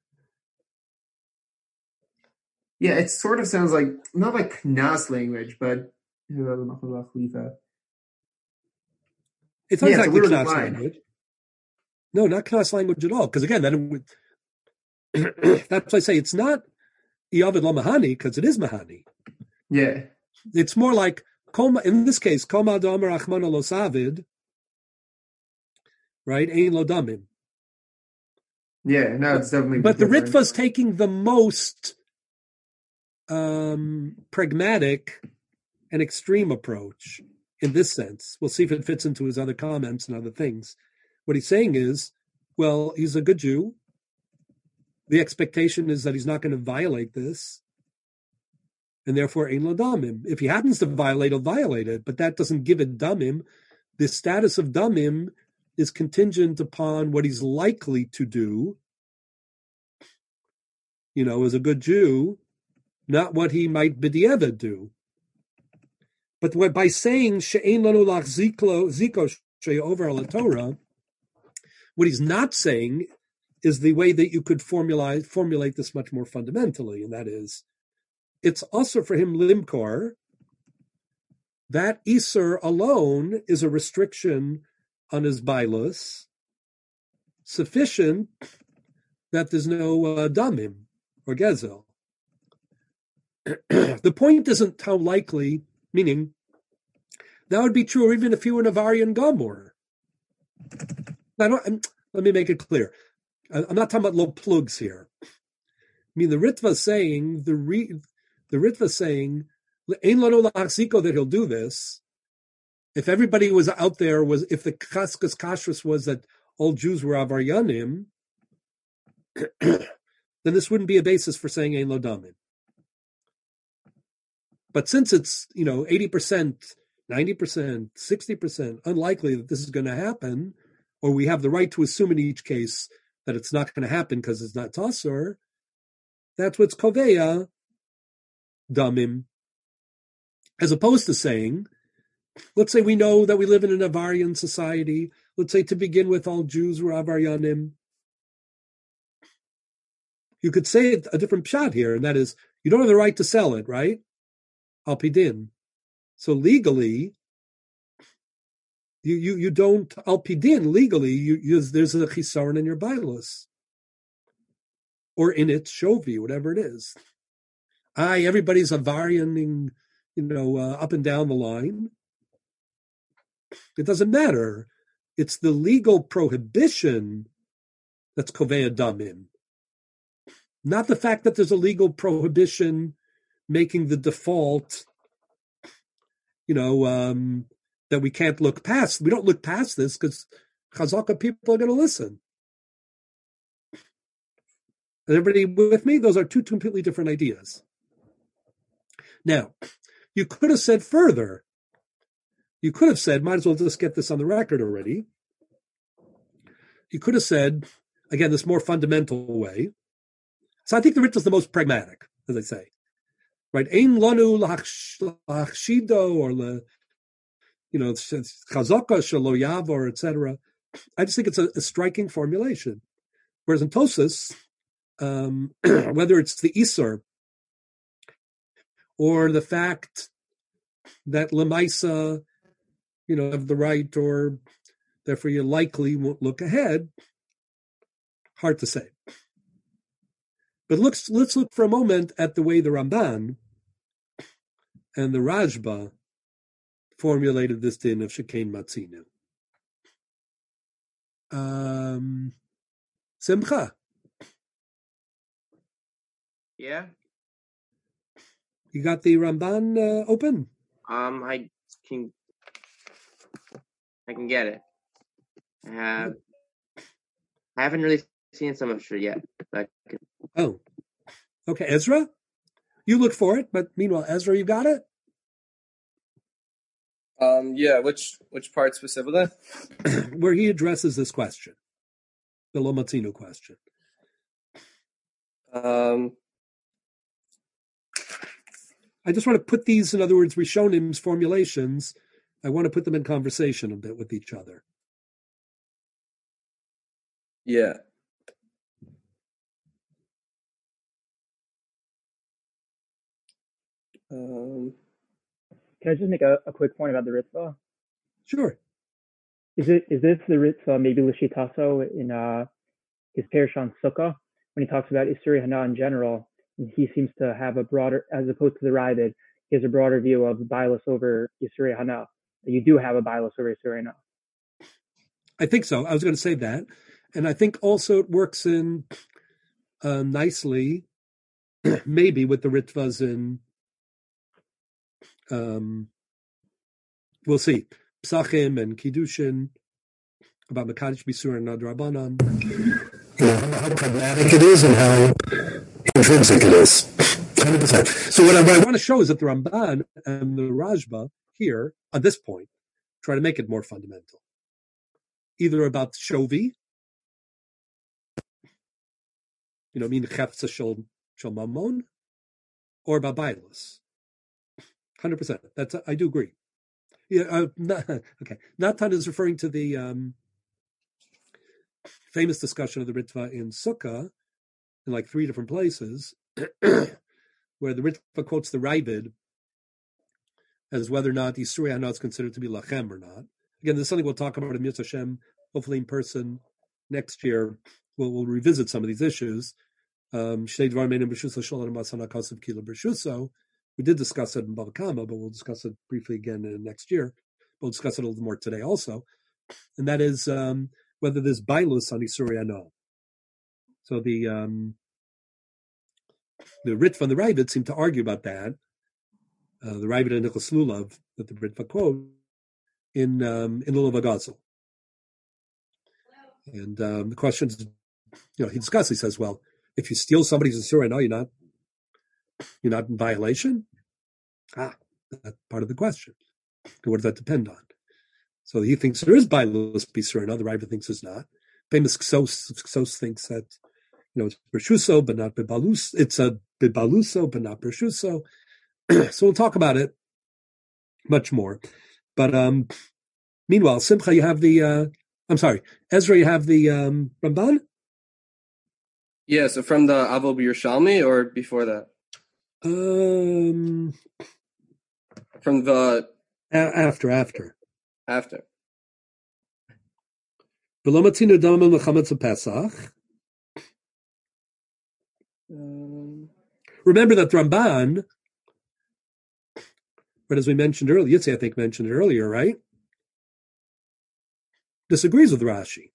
Yeah, it sort of sounds like, not like Knas language, but it sounds like the Knas language. No, not Knas language at all. Because again, that's why I say it's not Yavid Lo Mahani, because it is Mahani. Yeah. It's more like, in this case, Kol Adam Rachmana Lo Savid, right? Ein Lo Damim. Yeah, no, it's definitely. But the Ritva's taking the most pragmatic and extreme approach in this sense. We'll see if it fits into his other comments and other things. What he's saying is, well, he's a good Jew. The expectation is that he's not going to violate this, and therefore ein lo damim. If he happens to violate, he'll violate it, but that doesn't give it damim. The status of damim is contingent upon what he's likely to do, as a good Jew, not what he might b'di'evad do. But by saying she'ein lanu ziko she'over al Torah, what he's not saying is the way that you could formulate this much more fundamentally, and that is, it's also for him limkor. That iser alone is a restriction on his bailus, sufficient that there's no damim or gezel. The point isn't how likely, meaning that would be true even if you were Navarian Gomor. Let me make it clear. I'm not talking about low plugs here. I mean, the Ritva saying, Ein lanu lahachziko, that he'll do this. If everybody was out there, if the kashrus was that all Jews were avaryanim, then this wouldn't be a basis for saying ein lo damim. But since it's 80%, 90%, 60% unlikely that this is going to happen, or we have the right to assume in each case that it's not going to happen because it's not tasur, that's what's koveya damim. As opposed to saying, let's say we know that we live in an avaryan society. Let's say to begin with, all Jews were avaryanim. You could say a different pshat here, and that is, you don't have the right to sell it, right? Al pidin. So legally, you don't al pidin. Legally, there's a chisaron in your bailus, or in its shovi, whatever it is. Everybody's avaryaning, up and down the line. It doesn't matter. It's the legal prohibition that's koveya damim. Not the fact that there's a legal prohibition making the default, that we can't look past. We don't look past this because Chazaka people are going to listen. Is everybody with me? Those are two completely different ideas. Now, you could have said further. You could have said, might as well just get this on the record already. You could have said, again, this more fundamental way. So I think the Ritva is the most pragmatic, as I say. Right? Ein lanu l'achshido or chazaka shelo yavor, etc. I just think it's a striking formulation. Whereas in Tosas, whether it's the Isur or the fact that Lemaisa, have the right, or therefore you likely won't look ahead, hard to say. But let's look for a moment at the way the Ramban and the Rajba formulated this din of Shekain Matzinu. Simcha. Yeah. You got the Ramban open? I can get it. I haven't really seen some of it yet. But Oh, okay. Ezra, you look for it, but meanwhile, Ezra, you got it? Yeah. Which part specifically? Where he addresses this question, the Lo Matzinu question. I just want to put these, in other words, Rishonim's formulations, I want to put them in conversation a bit with each other. Yeah. Can I just make a quick point about the Ritva? Sure. Is this the Ritva, maybe Lishitaso, in his Perish on Sukkah, when he talks about Isuri Hana in general, and he seems to have a broader, as opposed to the Ravid, he has a broader view of Bailus over Isuri Hana. You do have a Bailus over Isuri Hana. I think so. I was going to say that. And I think also it works in nicely, maybe with the Ritvas in, we'll see, Psachim and Kiddushin, about Mekadesh Bisur and Nadrabanan. How pragmatic it is and how intrinsic it is. 100%. So what I want to show is that the Ramban and the Rajba here, at this point, try to make it more fundamental. Either about Shovi, mean Chefza Shel Mamon, or about Bailus. 100%. I do agree. Yeah. Okay. Natan is referring to the famous discussion of the Ritva in Sukkah in like 3 different places, where the Ritva quotes the Ravid as whether or not Yisrei Hana is considered to be Lachem or not. Again, this is something we'll talk about in Mitzvah Hashem, hopefully in person next year. We'll revisit some of these issues. We did discuss it in Bava Kama, but we'll discuss it briefly again next year. We'll discuss it a little more today also. And that is whether there's bailus on Yisuri Hana. So the Ritva and the Ravid seem to argue about that. The Ravid and Nicholas Lulav, that the Ritva quote, in Lulav Agazel. And the questions, he discusses. He says, well, if you steal somebody's Isur, no, you're not in violation. That's part of the question. What does that depend on? So he thinks there is Bailus Bisur, the Riva thinks it's not. Famous Ksos thinks that, it's Bershuso, but not Bibalus. It's a Bibaluso, but not Bershuso. So we'll talk about it much more. But meanwhile, Simcha, you have the, Ezra, you have the Ramban? Yeah, so from the Avol B'Yerushalmi or before that? From the... After. Belomatinu damim lechametz Pesach. Remember that Ramban, but as we mentioned earlier, Yitzhak, I think, mentioned it earlier, right? Disagrees with Rashi.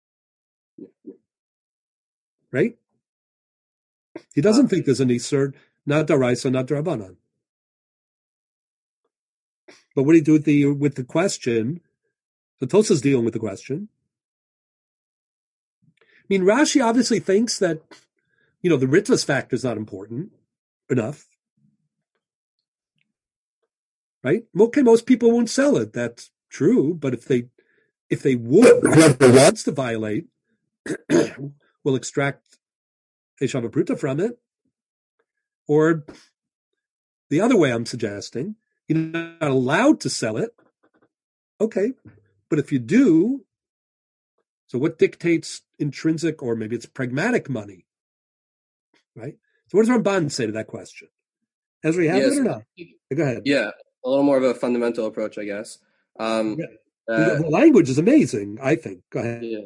Right? He doesn't think there's an Isur, not Daraisa, not Darabanan. But what do you do with the question? So Tosa's dealing with the question. I mean, Rashi obviously thinks that, the Ritvas factor is not important enough. Right? Okay, most people won't sell it. That's true. But if they would, whoever wants to violate will extract Eshav Pruta from it. Or the other way I'm suggesting, you're not allowed to sell it. Okay. But if you do, so what dictates intrinsic, or maybe it's pragmatic money? Right? So what does Ramban say to that question? Ezra, you have it or not? Go ahead. Yeah, a little more of a fundamental approach, I guess. The language is amazing, I think. Go ahead. Yeah.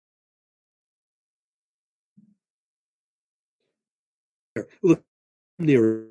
Look nearer.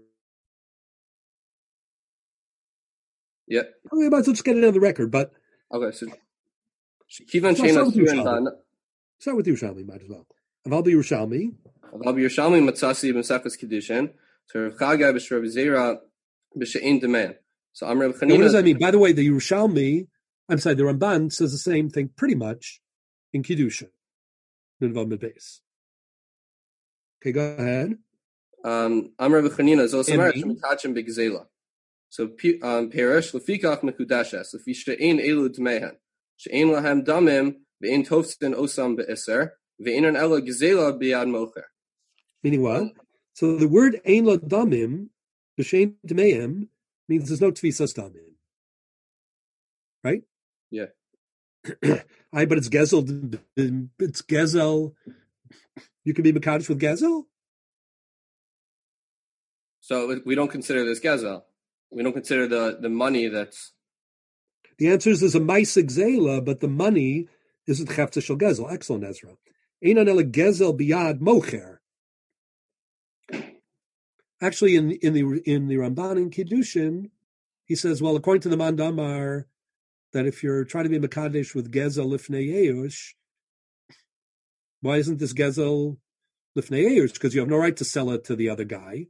Yeah. I might as well just get it on the record, but... Okay, so... Kivan Shena Surin Start with Yerushalmi, might as well. Aval Yerushalmi. Aval Yerushalmi Matzasi B'Sefes Kiddushin. So Rav Chagai B'Shrav Zera B'She'in Deman. So I'm Rav Chanina. What does that mean? By the way, the Yerushalmi, the Ramban says the same thing pretty much in Kiddushin. Involvement base. Okay, go ahead. I'm Rav Chanina. Zosamar Shemikachim B'Gzela. So Perish Lefikach Mekudashes Lefi She'in Elu Dmehen She'in Lahem Damim Ve'in Tofsin Osam Be'Iser Ve'in Ela Gzela B'Yad Mocher. Meaning what? So the word Ein La Damim B'Shein Dmeim means there's no Tvisas Damim. Right? Yeah. But it's Gezel. It's Gezel. You can be Mekadosh with Gezel? So we don't consider this Gezel. We don't consider the money that's... The answer is there's a Maisig Zela, but the money isn't Chefta Shel Gezel. Excellent, Ezra. Einan Ela Gezel Biyad Mocher. Actually, in the Ramban in Kiddushin, he says, well, according to the Mandamar, that if you're trying to be Mekadesh with Gezel Lifnei Yeush, why isn't this Gezel Lifnei Yeush? Because you have no right to sell it to the other guy.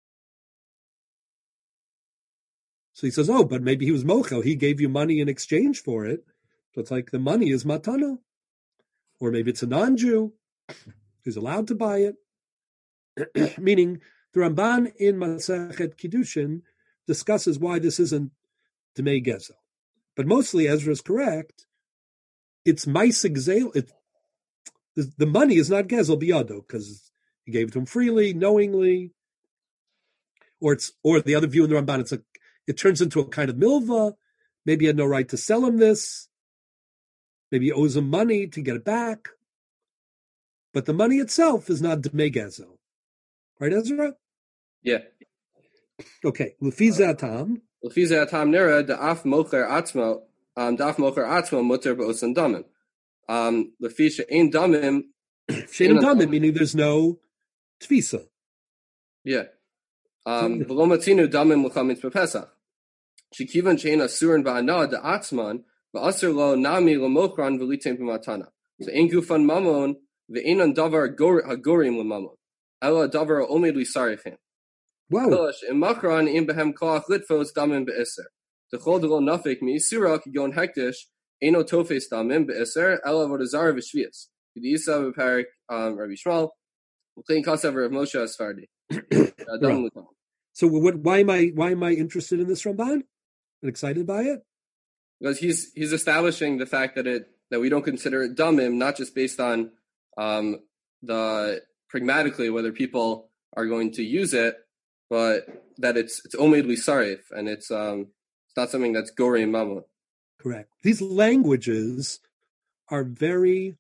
So he says, but maybe he was mochel. He gave you money in exchange for it. So it's like the money is matana. Or maybe it's a non-Jew who's allowed to buy it. Meaning, the Ramban in Masechet Kiddushin discusses why this isn't Demei Gezel. But mostly Ezra is correct. It's Maisig Zel. The money is not Gezel Biyado because he gave it to him freely, knowingly. Or the other view in the Ramban, it turns into a kind of milva. Maybe he had no right to sell him this. Maybe he owes him money to get it back. But the money itself is not Demei Gezel. Right, Ezra? Yeah. Okay. Lefi Zatam. Lefi Zatam Nera, Da'af Mocher Atzmo, Mutter B'Osan Damim. Lefi She'ein Damim. She'ein Damim, meaning there's no Tfisa. Yeah. V'lo matzinu damim l'chametz b'Pesach. Shekivan she'ein asurin ba'ana da'atzman v'aser lo nami l'mochran v'litem b'matana. So ein gufan mamon ve'enan davar hagorim l'mamon. Ela davar omed l'sarichin. Wow. Kolash im machran im behem koach litfos damim be'eser. T'chol d'lo nafik mi'isura kigon hektish eno tofes damim be'eser ela vodazar v'shvias. Yisa Parik Rabbi Shmuel, Klein Kasav Rav Moshe Asfardi. Right. So why am I interested in this Ramban and excited by it? Because he's establishing the fact that we don't consider it damim, not just based on the pragmatically whether people are going to use it, but that it's omedly sarif, and it's not something that's gorei mamon. Correct. These languages are very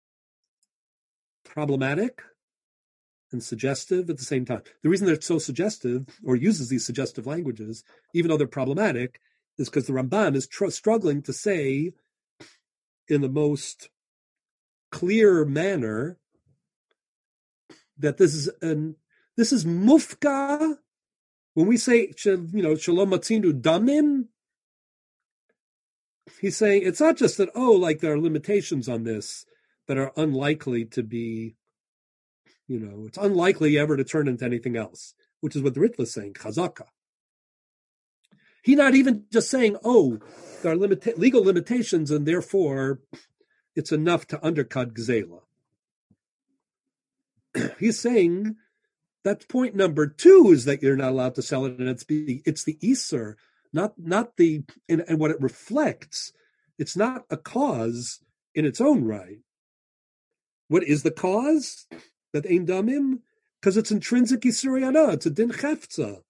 problematic and suggestive at the same time. The reason they're so suggestive, or uses these suggestive languages, even though they're problematic, is because the Ramban is struggling to say in the most clear manner that this is mufka. When we say shalom matzinu damim, he's saying it's not just that there are limitations on this that are unlikely to be, it's unlikely ever to turn into anything else, which is what the Ritva is saying, chazaka. He's not even just saying, there are legal limitations and therefore it's enough to undercut gzela. He's saying that's point number 2 is that you're not allowed to sell it, and it's the iser, not the and what it reflects. It's not a cause in its own right. What is the cause that ein damim? Because it's intrinsic isurei hana. It's a din chefza.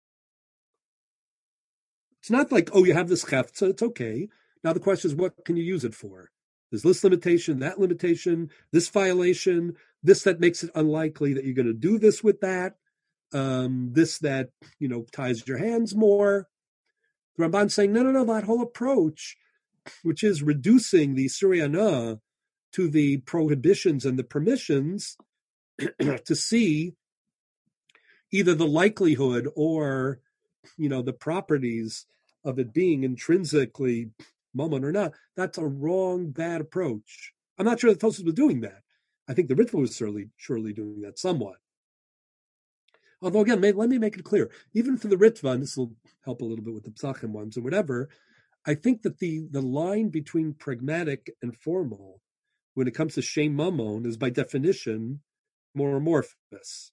It's not like, you have this chefza, it's okay. Now the question is, what can you use it for? There's this limitation, that limitation, this violation, this that makes it unlikely that you're going to do this with that, this that, ties your hands more. The Ramban's saying, no, that whole approach, which is reducing the Isurei hana to the prohibitions and the permissions to see either the likelihood or, the properties of it being intrinsically mamon or not. That's a wrong, bad approach. I'm not sure the Tosfos was doing that. I think the Ritva was surely doing that somewhat. Although, again, let me make it clear. Even for the Ritva, and this will help a little bit with the Psachim ones and whatever, I think that the line between pragmatic and formal, when it comes to Shem Mamon, is by definition more amorphous.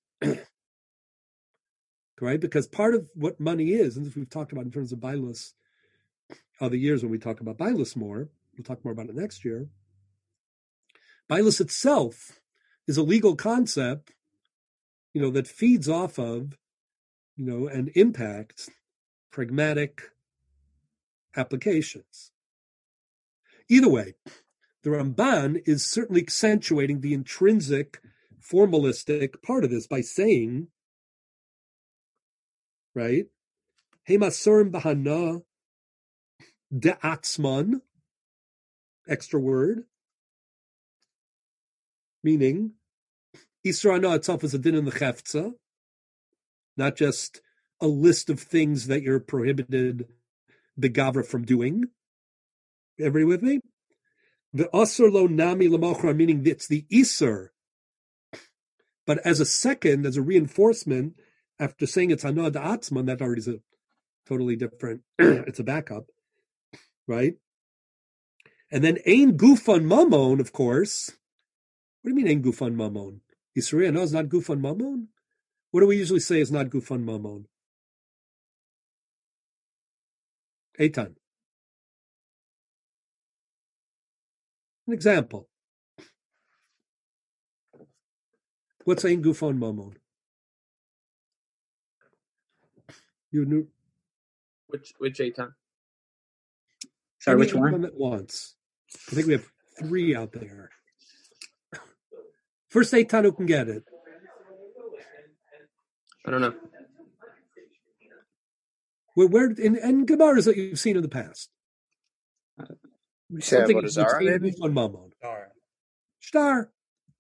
Right? Because part of what money is, and as we've talked about in terms of Bailus other years when we talk about Bailus more, we'll talk more about it next year. Bailus itself is a legal concept, that feeds off of, and impacts pragmatic applications. Either way, the Ramban is certainly accentuating the intrinsic formalistic part of this by saying, right, Hemasurim bahana de'atzman, extra word, meaning Isurei hana itself is a din in the chefza, not just a list of things that you're prohibited begavra from doing. Everybody with me? The asur lo nami l'mochra, meaning it's the iser, but as a reinforcement, after saying it's hana da'atzman, that already is a totally different, it's a backup, right? And then ein gufan mamon, of course. What do you mean ein gufan mamon? Isurei hana is not gufan mamon? What do we usually say is not gufan mamon? Eitan. An example. What's ein gufan mamon? You knew which Eitan? Sorry, which one? Anyone that wants. I think we have 3 out there. First Eitan who can get it. I don't know. Where in Gemaras that you've seen in the past? We said about a Zara, maybe? Shtar.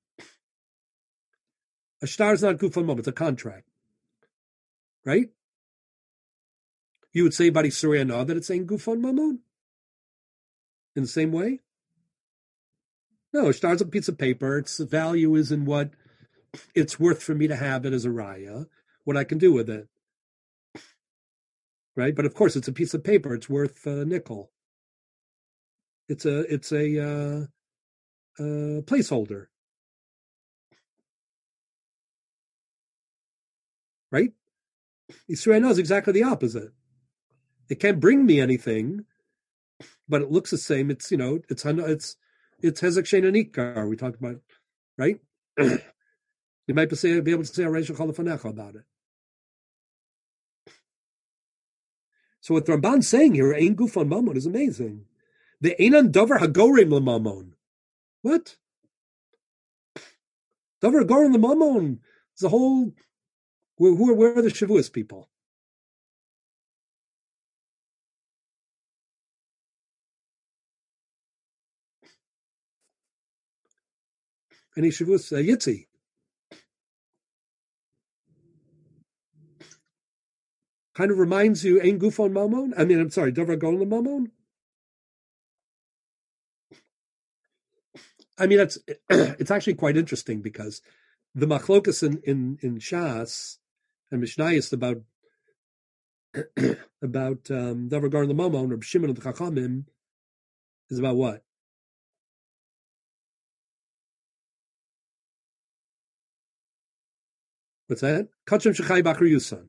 A shtar is not gufan mamon, it's a contract. Right? You would say about Isurei hana that it's saying gufan mamon? In the same way? No, a shtar is a piece of paper. Its value is in what it's worth for me to have it as a raya, what I can do with it. Right? But of course, it's a piece of paper. It's worth a nickel. It's a placeholder. Right? Yisrael is exactly the opposite. It can't bring me anything, but it looks the same. It's it's Hezek Shein and Ikar. We talked about, right? You might be able to say Areisha Chalafanecha about it. So what the Ramban's saying here, Ein Gufon Mamon, is amazing. The Einan Dover Hagorim Lamamon. What? Dover Hagorim Lamamon is the whole. Where are the Shavuos people? Any Shavuos Yitzi? Kind of reminds you, Ein Gufon Mamon? I'm sorry, Dover Hagorim Lamamon? It's actually quite interesting because the machlokas in Shas and Mishnayos about Davar Gar Lamamon or Shimon of the Chachamim is about what? What's that? Kachem Shechai Bakar Yusan.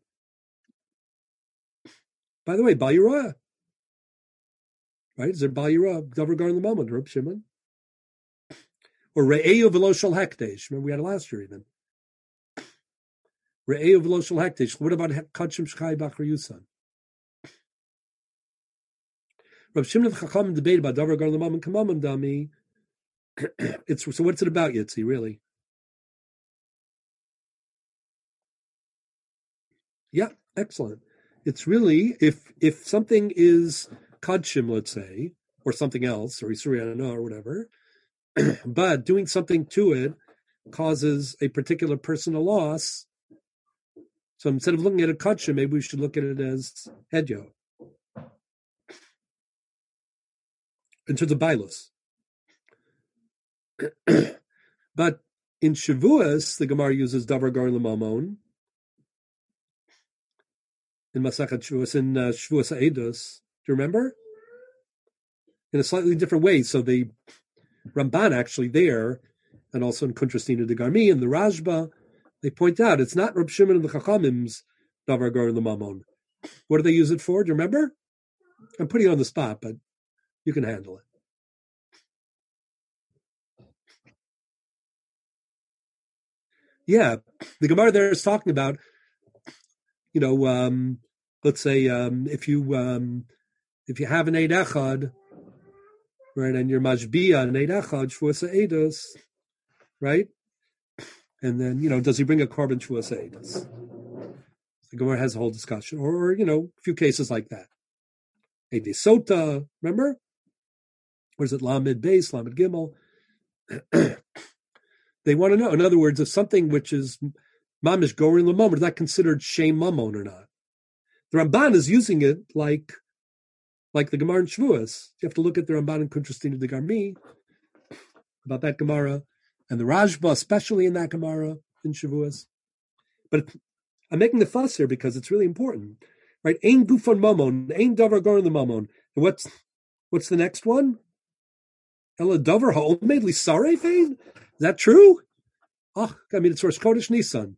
By the way, Bal Yirah. Right? Is there Bal Yirah, Davar Gar Lamamon, Reb Shimon? Or Re'eyu V'lo Shel Hekdesh. Remember we had it last year even. Re'eyu V'lo Shel Hekdesh. What about Kachem Shechai Bakar Yusan? Reb Shimon of Chachamim debate about Davar Gar Lamamon Kamamon Dami. So what's it about, Yitzi, really? Yeah, excellent. It's really, if something is Kadshim, let's say, or something else, or Yisuriana or whatever, but doing something to it causes a particular personal loss. So instead of looking at a Kadshim, maybe we should look at it as Hedyo. In terms of Bailus. But in Shavuos, the Gemara uses Davar Gar Lamamon. In Masachat Shavuos, in Shavuos Eidos. Do you remember? In a slightly different way. So the Ramban actually there, and also in Kuntrastina de Garmi and the Rashba, they point out it's not Reb Shimon and the Chachamim's Davar Gar Lamamon. What do they use it for? Do you remember? I'm putting you on the spot, but you can handle it. Yeah, the Gemara there is talking about, let's say if you have an Eid Echad, right, and you're Majbia an Eid Echad Shvuas Eidos, right, and then does he bring a korban Shvuas Eidos? The Gemara has a whole discussion, or a few cases like that. Eid Sota, remember? Or is it Lamed Beis, Lamed Gimel? They want to know. In other words, if something which is mamish gorin lamamon, is that considered shame mamon or not? The Ramban is using it like the Gemara in Shavuos. You have to look at the Ramban in Kuntrastina de Garmi about that Gemara, and the Rashba, especially in that Gemara in Shavuos. But I'm making the fuss here because it's really important, right? Ein gufon mamon, ein davar gorin lamamon. And what's the next one? Ela davar ha'omed lisarei fein. Is that true? It's Rosh Chodesh Nisan.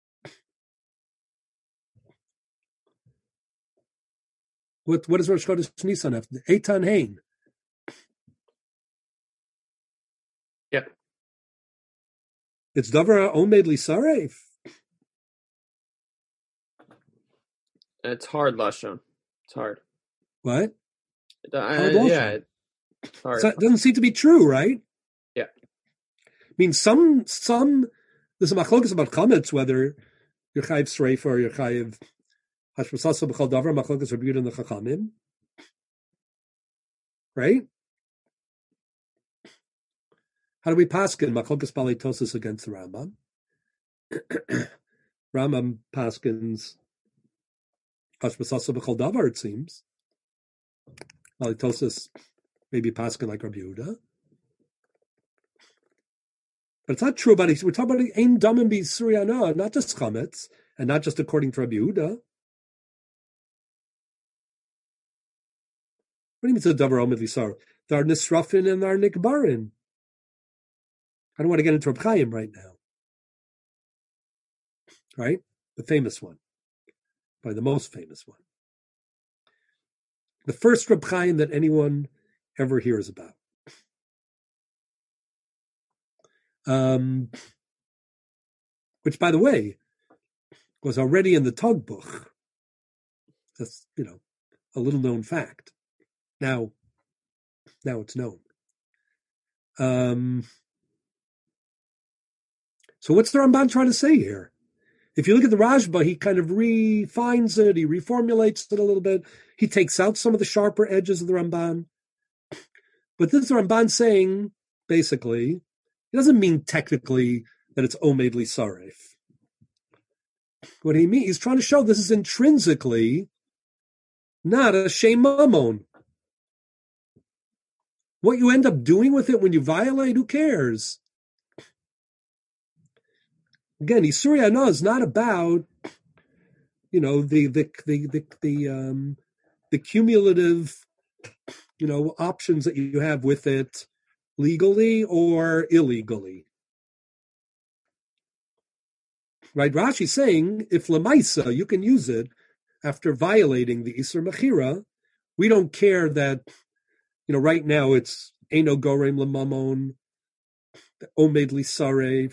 What does Rosh Chodesh Nisan have? Eitan Hain. Yeah. It's Davar Omed Lisaref. It's hard, Lashon. It's hard. What? Yeah, it's hard. So it doesn't seem to be true, right? Yeah. I mean, some there's a machlokas about chametz whether you're chayiv sreifa or you're chayiv hashmasasa b'chol davar. Machlokas are viewed in the chachamim, right? How do we paskin machlokas balei tosis against the Rambam? Rambam paskins hashmasasa b'chol davar. It seems balei tosis maybe paskin like Rabbi Yehuda. But it's not true about it. We're talking about Ein Damim B'Yisuriana, not just Chametz, and not just according to Rabbi Yehuda. What do you mean it's a Davar Omed Lisar? There are Nisrafin and there are Nikbarin. I don't want to get into Reb Chaim right now. Right? The famous one. Probably the most famous one. The first Reb Chaim that anyone ever hears about. Which, by the way, was already in the Tugbuch. That's, a little known fact. Now it's known. So what's the Ramban trying to say here? If you look at the Rashba, he kind of refines it, he reformulates it a little bit. He takes out some of the sharper edges of the Ramban. But this is the Ramban saying, basically, it doesn't mean technically that it's Omed Li Saref. What he means, he's trying to show this is intrinsically not a Shem Mamon. What you end up doing with it when you violate, who cares? Again, Isurei Hana is not about, the cumulative, options that you have with it legally or illegally. Right? Rashi's saying, if Lamaisa, you can use it after violating the Isur Mechira, we don't care that, right now it's Eino Gorem Lemamon, Omed Li Saref,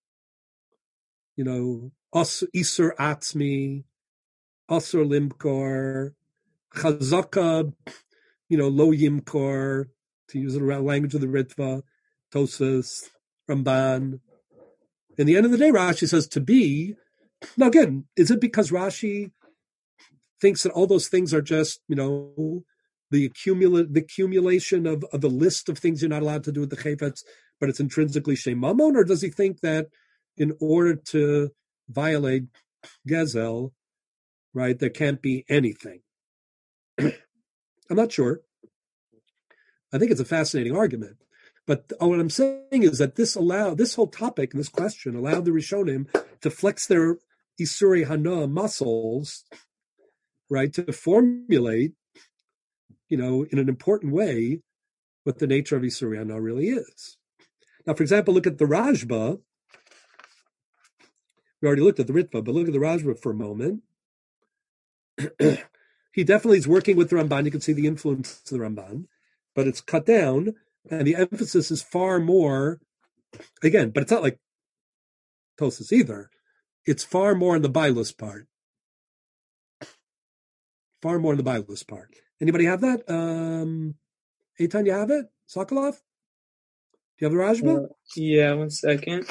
Isur Atzmi, Asur Limkor, Chazaka, Lo Yimkor, to use the language of the Ritva, Tosas, Ramban. In the end of the day, Rashi says to be. Now again, is it because Rashi thinks that all those things are just, the accumulation of the list of things you're not allowed to do with the chayfetz, but it's intrinsically Shem Mamon, or does he think that in order to violate Gezel, right, there can't be anything? I'm not sure. I think it's a fascinating argument. But what I'm saying is that this whole topic and this question allowed the Rishonim to flex their Isurei Hana muscles, right, to formulate, in an important way, what the nature of Isurei Hana really is. Now, for example, look at the Rashba. We already looked at the Ritva, but look at the Rashba for a moment. He definitely is working with the Ramban. You can see the influence of the Ramban, but it's cut down. And the emphasis is far more, again, but it's not like Tosas either. It's far more in the Bailus part. Far more in the Bailus part. Anybody have that? Eitan, you have it? Sokolov? Do you have the Rashba? Yeah, 1 second.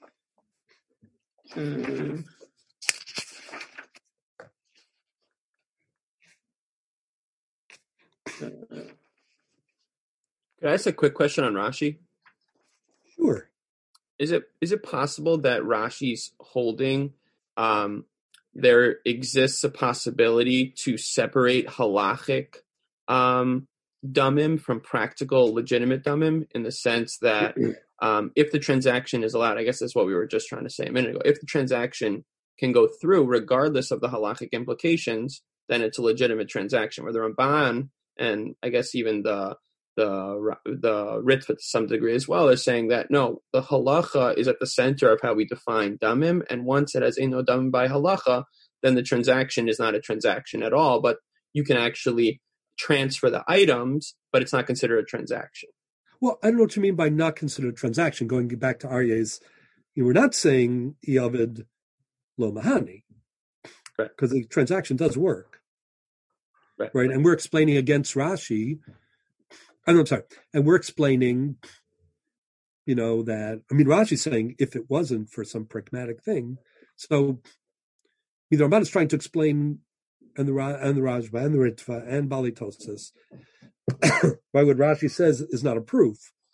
Could I ask a quick question on Rashi? Sure. Is it possible that Rashi's holding there exists a possibility to separate halachic damim from practical legitimate damim, in the sense that if the transaction is allowed, I guess that's what we were just trying to say a minute ago, if the transaction can go through regardless of the halachic implications, then it's a legitimate transaction, where the Ramban and I guess even the Ritva to some degree as well is saying that no, the halacha is at the center of how we define damim, and once it has eino damim by halacha, then the transaction is not a transaction at all, but you can actually transfer the items, but it's not considered a transaction. Well, I don't know what you mean by not considered a transaction. Going back to Aryeh's, you were not saying Yavid lo mahani, right? Because the transaction does work, right? And we're explaining against Rashi. I'm sorry. And we're explaining, that, Rashi's saying if it wasn't for some pragmatic thing. So, the Ramban is trying to explain, and the Rashba, and the Ritva, and Bali Tosas, why what Rashi says is not a proof.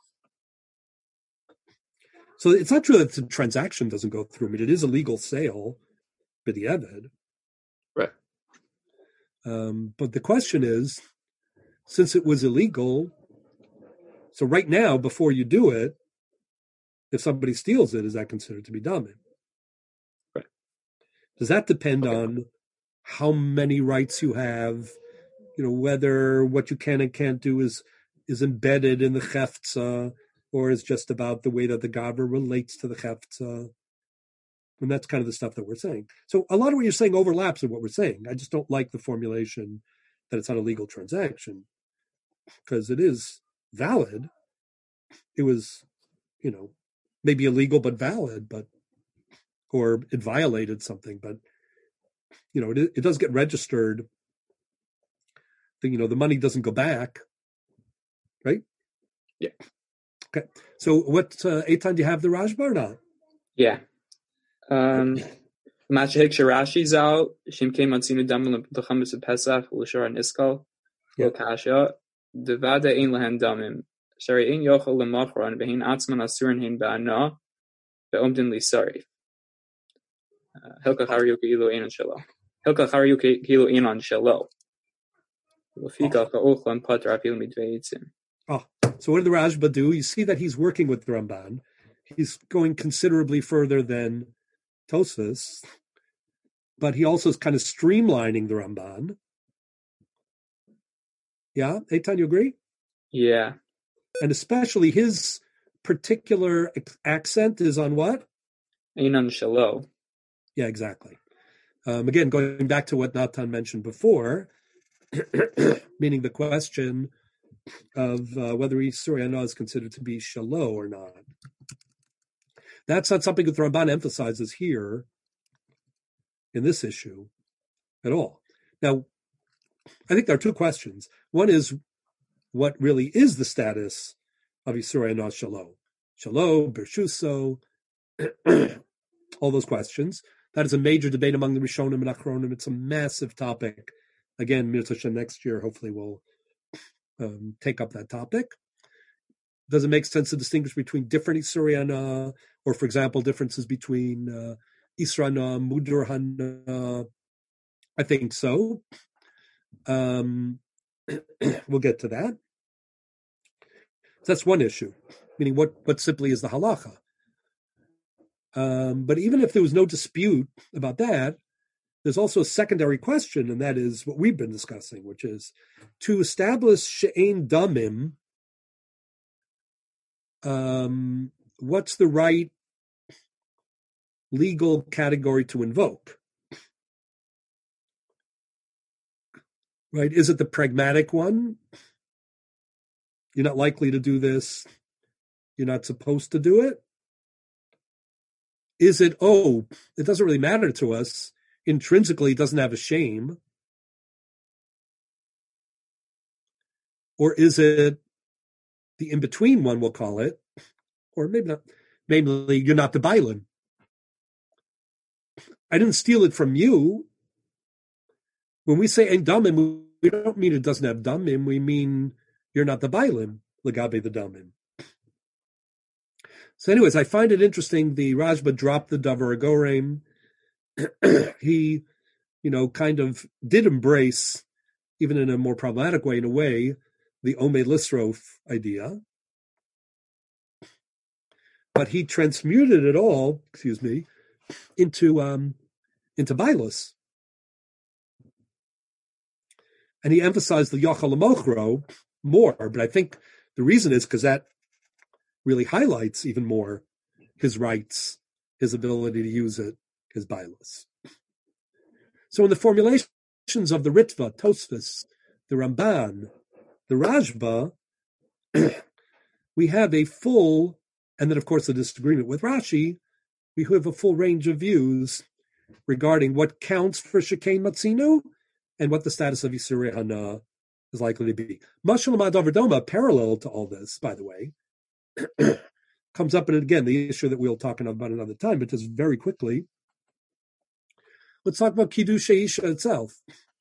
So it's not true that the transaction doesn't go through. It is a legal sale, b'diavad. Right. But the question is, since it was illegal, so right now, before you do it, if somebody steals it, is that considered to be damim? Right. Does that depend on how many rights you have, whether what you can and can't do is embedded in the cheftza, or is just about the way that the Gavra relates to the Hefza. And that's kind of the stuff that we're saying. So a lot of what you're saying overlaps with what we're saying. I just don't like the formulation that it's not a legal transaction, because it is valid. It was, maybe illegal but valid, or it violated something, but it does get registered. The money doesn't go back, right? Yeah. Okay. So what, Eitan, do you have the Rajba or not? Yeah. Mashahik Shirashi Zal, Shimke Matsinu Damel Lachamis Pesach, Lushara Niskal, Lokasha, Devada Ein Lahan Damim, Shari Ein Yochel Lamachran, Behin Atzman Asuran Hein Ba'ana, Be'omdin Lisari. Hilka Haryuka Ilo Einan Shalo. Hilka Haryuka Ilo Einan Shalo. Lafika Ka'ochlan Patra Apil Midveitzim. So what did the Rajba do? You see that he's working with the Ramban. He's going considerably further than Tosfos, but he also is kind of streamlining the Ramban. Yeah, Eitan, you agree? Yeah. And especially his particular accent is on what? Einan Shalo. Yeah, exactly. Again, going back to what Natan mentioned before, meaning the question of whether Yisur Hana is considered to be Shalo or not. That's not something that the Ramban emphasizes here in this issue at all. Now, I think there are two questions. One is, what really is the status of Yisur Hana Shalo? Shalo, Bershuso, all those questions. That is a major debate among the Rishonim and Achronim. It's a massive topic. Again, Mir Tosha next year, hopefully we'll take up that topic. Does it make sense to distinguish between different Yisur Hana, or, for example, differences between Isra Hana, Mudur Hana? I think so. We'll get to that. So that's one issue, meaning what simply is the halacha. But even if there was no dispute about that, there's also a secondary question, and that is what we've been discussing, which is to establish she'ein damim. What's the right legal category to invoke? Right? Is it the pragmatic one? You're not likely to do this. You're not supposed to do it. Is it, it doesn't really matter to us. Intrinsically, it doesn't have a shame. Or is it the in-between one, we'll call it, or maybe not, namely, you're not the Bailim. I didn't steal it from you. When we say ein damim, we don't mean it doesn't have damim, we mean you're not the Bailim, legabe the damim. So anyways, I find it interesting, the Rajba dropped the Davar Gorem. He, kind of did embrace, even in a more problematic way, in a way, the Omei Lisrof idea. But he transmuted it all, into Bailus. And he emphasized the Yachal Mochro more, but I think the reason is because that really highlights even more his rights, his ability to use it, his Bailus. So in the formulations of the Ritva, Tosfos, the Ramban, the Rajba, we have a full, and then of course the disagreement with Rashi, we have a full range of views regarding what counts for Shekein Matzinu and what the status of Yisur Hana is likely to be. Mashal Madavar Doma, parallel to all this, by the way, comes up, and again, the issue that we'll talk about another time, but just very quickly, let's talk about Kiddush Isha itself.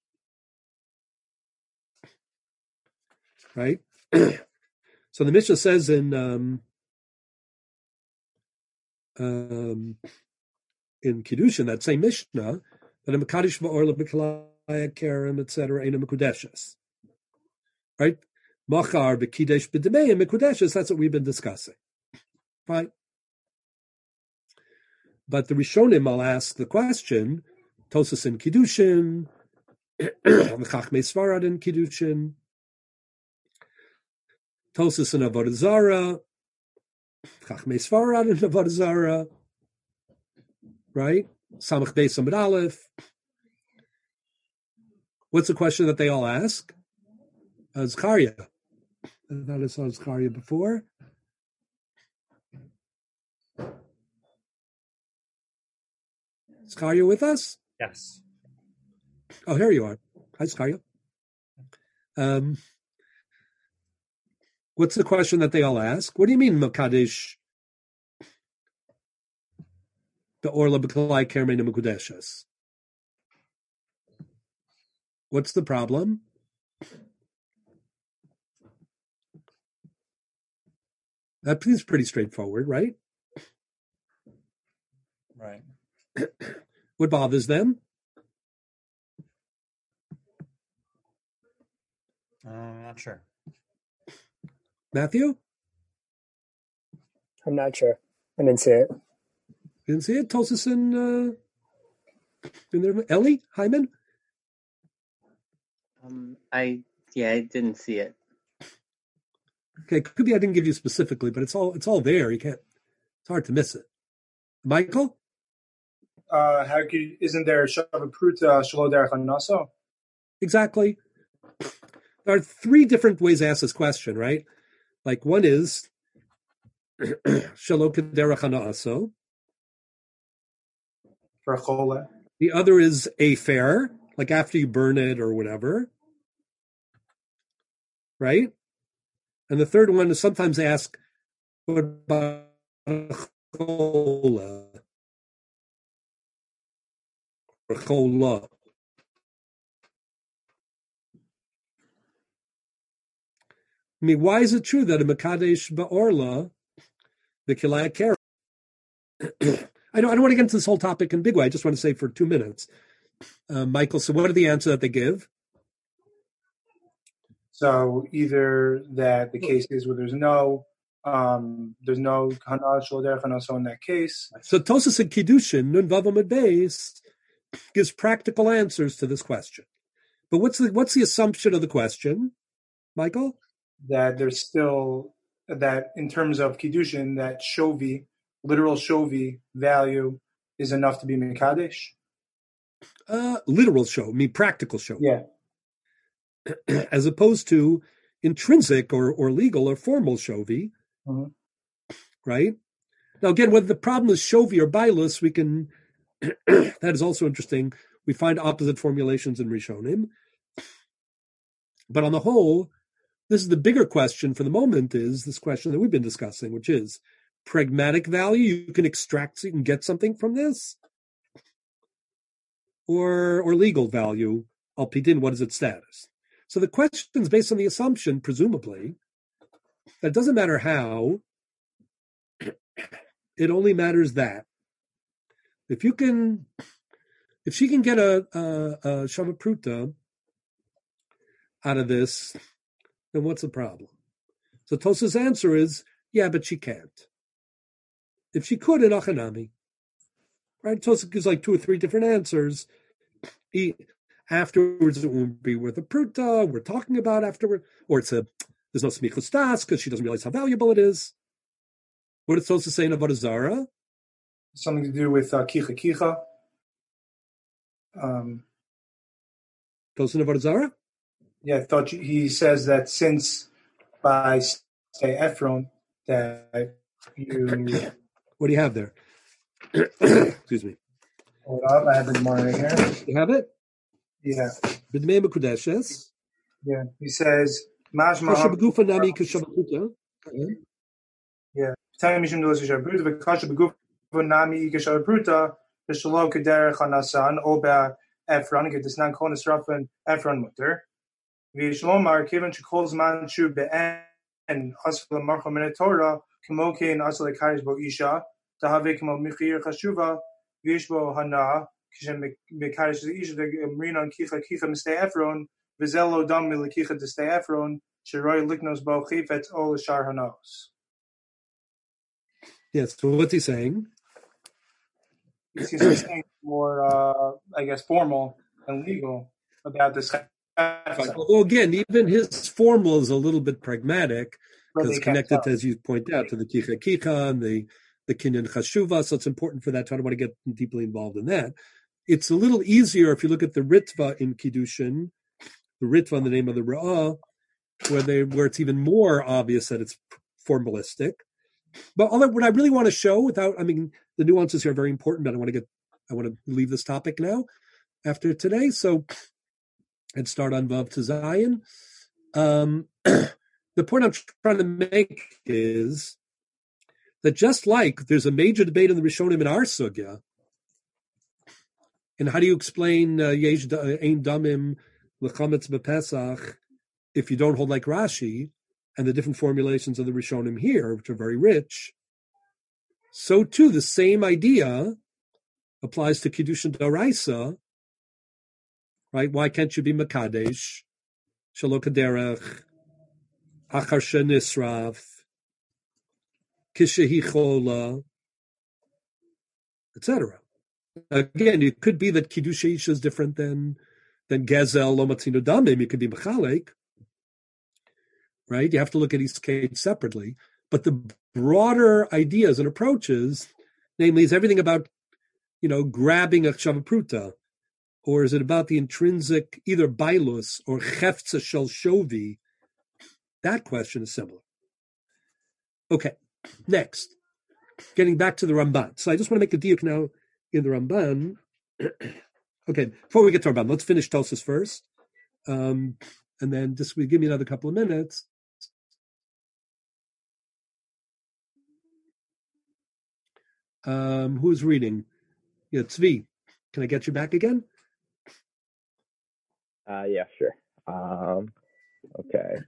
Right? So the Mishnah says in Kiddushin, that same Mishnah, that a Mekadosh v'or le'bekalaya kerem, etc., ain't a Mekudeshes. Right? Machar b'kidesh b'demei and Mekudeshes, that's what we've been discussing. Fine. But the Rishonim, I'll ask the question, Tosas in Kiddushin, Chachmei Svarad in Kiddushin, Tosas in Avodah Zarah, Chachmei Sfarad and Avodah Zarah, right? Samach Beis Amud Aleph. What's the question that they all ask? Zkaria. I thought I saw Zkaria before. Zkaria with us? Yes. Oh, here you are. Hi, Zkaria. What's the question that they all ask? What do you mean, Makadesh? The Orla B'Kalai Kermei Mekudeshes. What's the problem? That seems pretty straightforward, right? Right. What bothers them? I'm not sure. Matthew? I'm not sure. I didn't see it. You didn't see it? Tosis in there. Ellie? Hyman? I didn't see it. Okay, could be I didn't give you specifically, but it's all there. You can't. It's hard to miss it. Michael? Isn't there Shava Pruta Shelo Derech Hanaso? Exactly. There are three different ways to ask this question, right? Like one is Shelo Derech Hanaso. For Chola. The other is a fair, like after you burn it or whatever. Right? And the third one is sometimes ask, what about Chola? Or Chola. I mean, why is it true that a Mekadesh Ba'orla, the Kilaya Kara? I don't want to get into this whole topic in big way. I just want to say for 2 minutes. Michael, so what are the answers that they give? So either that the case is where there's no Hana Shelo Derech Hanaso in that case. So Tosas and Kiddushin, Nun Vav Amud Beis, gives practical answers to this question. But what's the assumption of the question, Michael? That there's still, that in terms of Kiddushin, that Shovi, literal Shovi value is enough to be Mekadesh? Literal show, practical show. Yeah. As opposed to intrinsic or legal or formal shovi, right? Now, again, whether the problem is shovi or bailus, we can, that is also interesting. We find opposite formulations in Rishonim. But on the whole, this is the bigger question for the moment, is this question that we've been discussing, which is pragmatic value. You can extract, you can get something from this, or legal value, al-pidin, what is its status? So the question is based on the assumption, presumably, that it doesn't matter how, it only matters that. If she can get a Shava Pruta out of this, then what's the problem? So Tosa's answer is, yeah, but she can't. If she could, in Achanami. Right? Tosa gives like 2 or 3 different answers. Afterwards, it won't be worth a pruta. We're talking about afterward, or there's no smichus das because she doesn't realize how valuable it is. What is Tosa saying about Avodah Zarah? Something to do with kicha kicha. Tosa Avodah Zarah? Yeah, I thought he says that since by say Ephron that you. What do you have there? Excuse me. Hold up, I have the Gemara right here. You have it? Yeah. B'dmei mekudeshes. Yeah, he says mashma. Kasha nami kasha b'kuta. Yeah. Tell me, Mishum Dolos Kasha B'Pruta, but Kasha B'Gufa Nami Kasha B'Pruta, B'Shalom Kederech Hanasan, Oba Ephron, get this non Konis Rafen Ephron Mutter. V'Shalomar Kevin Shekol Zman Shu Be'en Asfel Marcha Min Torah Kimokein Asal Ekarish Bo Isha Tahave Kimo Michir Chashuva V'Yishbo Hana Kishem Mekarish Isha Mrinon Kicha Kicha Mistei Ephron V'Zelo Dam Milikicha Destei Ephron Sheroy Liknos Bo Chifet Ol Shar Hanos. Yes, so what's he saying? He's saying more, I guess, formal and legal about this. Well, again, even his formal is a little bit pragmatic because connected, as you point out, to the Kicha Kicha and the Kinyan Chashuva, so it's important for that. So I don't want to get deeply involved in that. It's a little easier if you look at the Ritva in Kiddushin, the Ritva in the name of the Ra'ah, where it's even more obvious that it's formalistic. But what I really want to show, the nuances here are very important, but I want to leave this topic now after today. So, and start on Vav to Zayin. The point I'm trying to make is that just like there's a major debate in the Rishonim in our sugya, and how do you explain Yesh Ein Damim L'chametz B'Pesach if you don't hold like Rashi, and the different formulations of the Rishonim here, which are very rich, so too the same idea applies to Kiddushin D'Oraisa, right? Why can't you be Makadesh, Shelo Kaderech, Achar Shenisraf, Kishehi Chola, etc. Again, it could be that Kiddush Isha is different than Gezel, Lo Matzino Damim. It could be Mechalek, right? You have to look at each case separately. But the broader ideas and approaches, namely, is everything about, grabbing a Shavapruta, or is it about the intrinsic, either Bailus or Cheftza Shel Shovi? That question is similar. Okay, next. Getting back to the Ramban. So I just want to make a diuk now in the Ramban. Okay, before we get to Ramban, let's finish Tosfos first. And then just give me another couple of minutes. Who's reading? Yeah, Tzvi. Can I get you back again? Yeah, sure. Okay.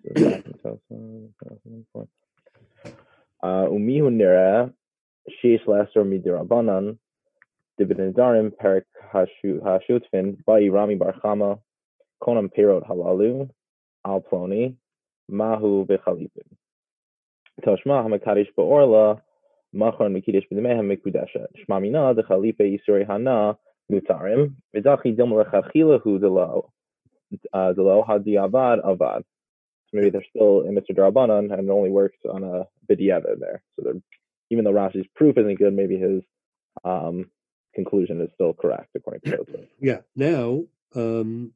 Umihu nira sheish laser midirabanan dividendarim perik hashutfin bai Rami bar Chama konam perot halalu al ploni mahu bechalipin toshma hamakadish baorla machron mikidish b'demehem mikudesha shmamina de chalipe yisuri hana mutarim vidachi dilma lechachilahu delo hadiavad avad. So maybe they're still in Mr. Darabanan and it only works on a b'diavad there. So even though Rashi's proof isn't good, maybe his conclusion is still correct according to those. Yeah. Now, Umihu.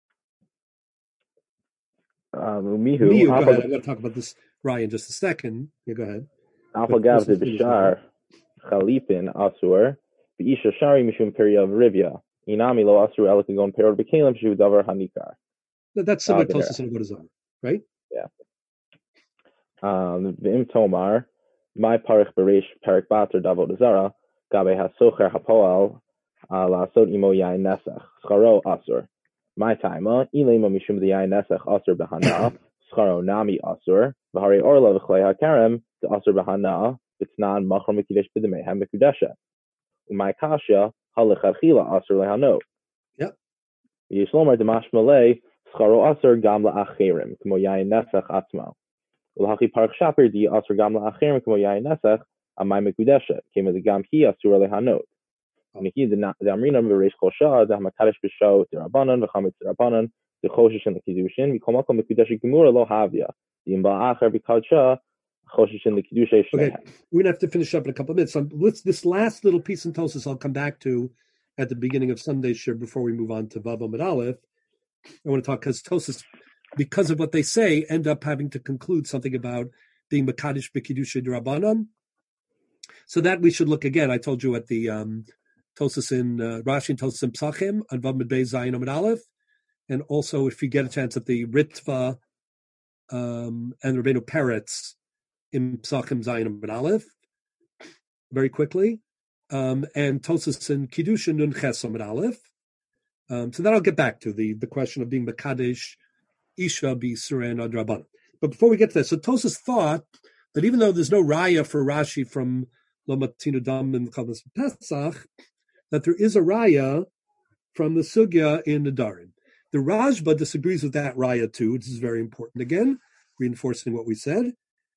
Go ahead. I'm going to talk about this Ryan in just a second. Yeah, go ahead. Alpha Gav de Bishar Chalipin Asur Beisha Shari Mishum Period of Rivia Inami Lo Asur Elikagon Period Bekalim Shu Davar Hanikar. That's similar to Tosfos and Avodah Zarah, right? Yeah. V'im Tomar my parich berish perik bater Avodah Zarah gabe hasocher hapoal lasod imo yain nesach scharo asur. My timer ilema mishum the yain nesach asur behana scharo nami asur v'hari orla v'chlei hakarem the asur behana v'tznan machor mikidesh b'demehem mikudesha. My kasha halecharchila asur lehano. Yep. Yishlomar demash malay scharo asur gam la'achirim k'mo yain nesach atzma. Ulhachi parach shaper di asur gam la'achirim k'mo yain nesach amay mikudesha came as a gam hi asur lehanot. Niki the amrina v'reish kol shah the hamakadesh b'shao t'rabanan v'chametz t'rabanan the choshesh and the kiddushin v'komakom mikudesha gemura lo havya the imba acher b'kadsha choshesh and the kiddushay. Okay, we're gonna have to finish up in a couple of minutes. So this last little piece in Tosfos I'll come back to at the beginning of Sunday's shir before we move on to Vav Amud Aleph. I want to talk because Tosfos, because of what they say, end up having to conclude something about being mekadesh b'kiddushay d'rabanan. So that we should look again. I told you at the Tosfos in Rashi and Tosfos in Psachim on Vav Mid Beis Zayin Amud Aleph, and also if you get a chance at the Ritva and Rabbeinu Peretz in Psachim Zayin Amud Aleph, very quickly, and Tosfos in Kiddushin Nun Ches Amud Aleph. So that I'll get back to the question of being mekadesh isha b'yisurin adrabanan. But before we get to that, so Tosfos thought that even though there's no raya for Rashi from Lo Matzino Dam and Chavos Pesach, that there is a raya from the sugya in the Darim. The Rashba disagrees with that raya too. This is very important. Again, reinforcing what we said.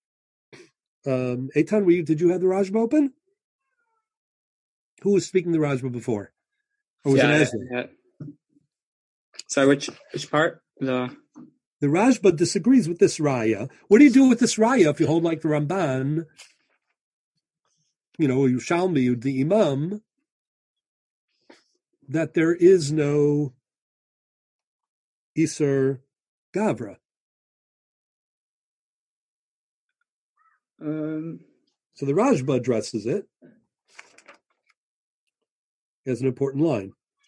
Eitan, did you have the Rashba open? Who was speaking the Rashba before? Or was it Ezra? Yeah. Sorry, which part? The The Rashba disagrees with this raya. What do you do with this raya if you hold like the Ramban, Yerushalmi, the Imam, that there is no Isur Gavra? So the Rashba addresses it as an important line.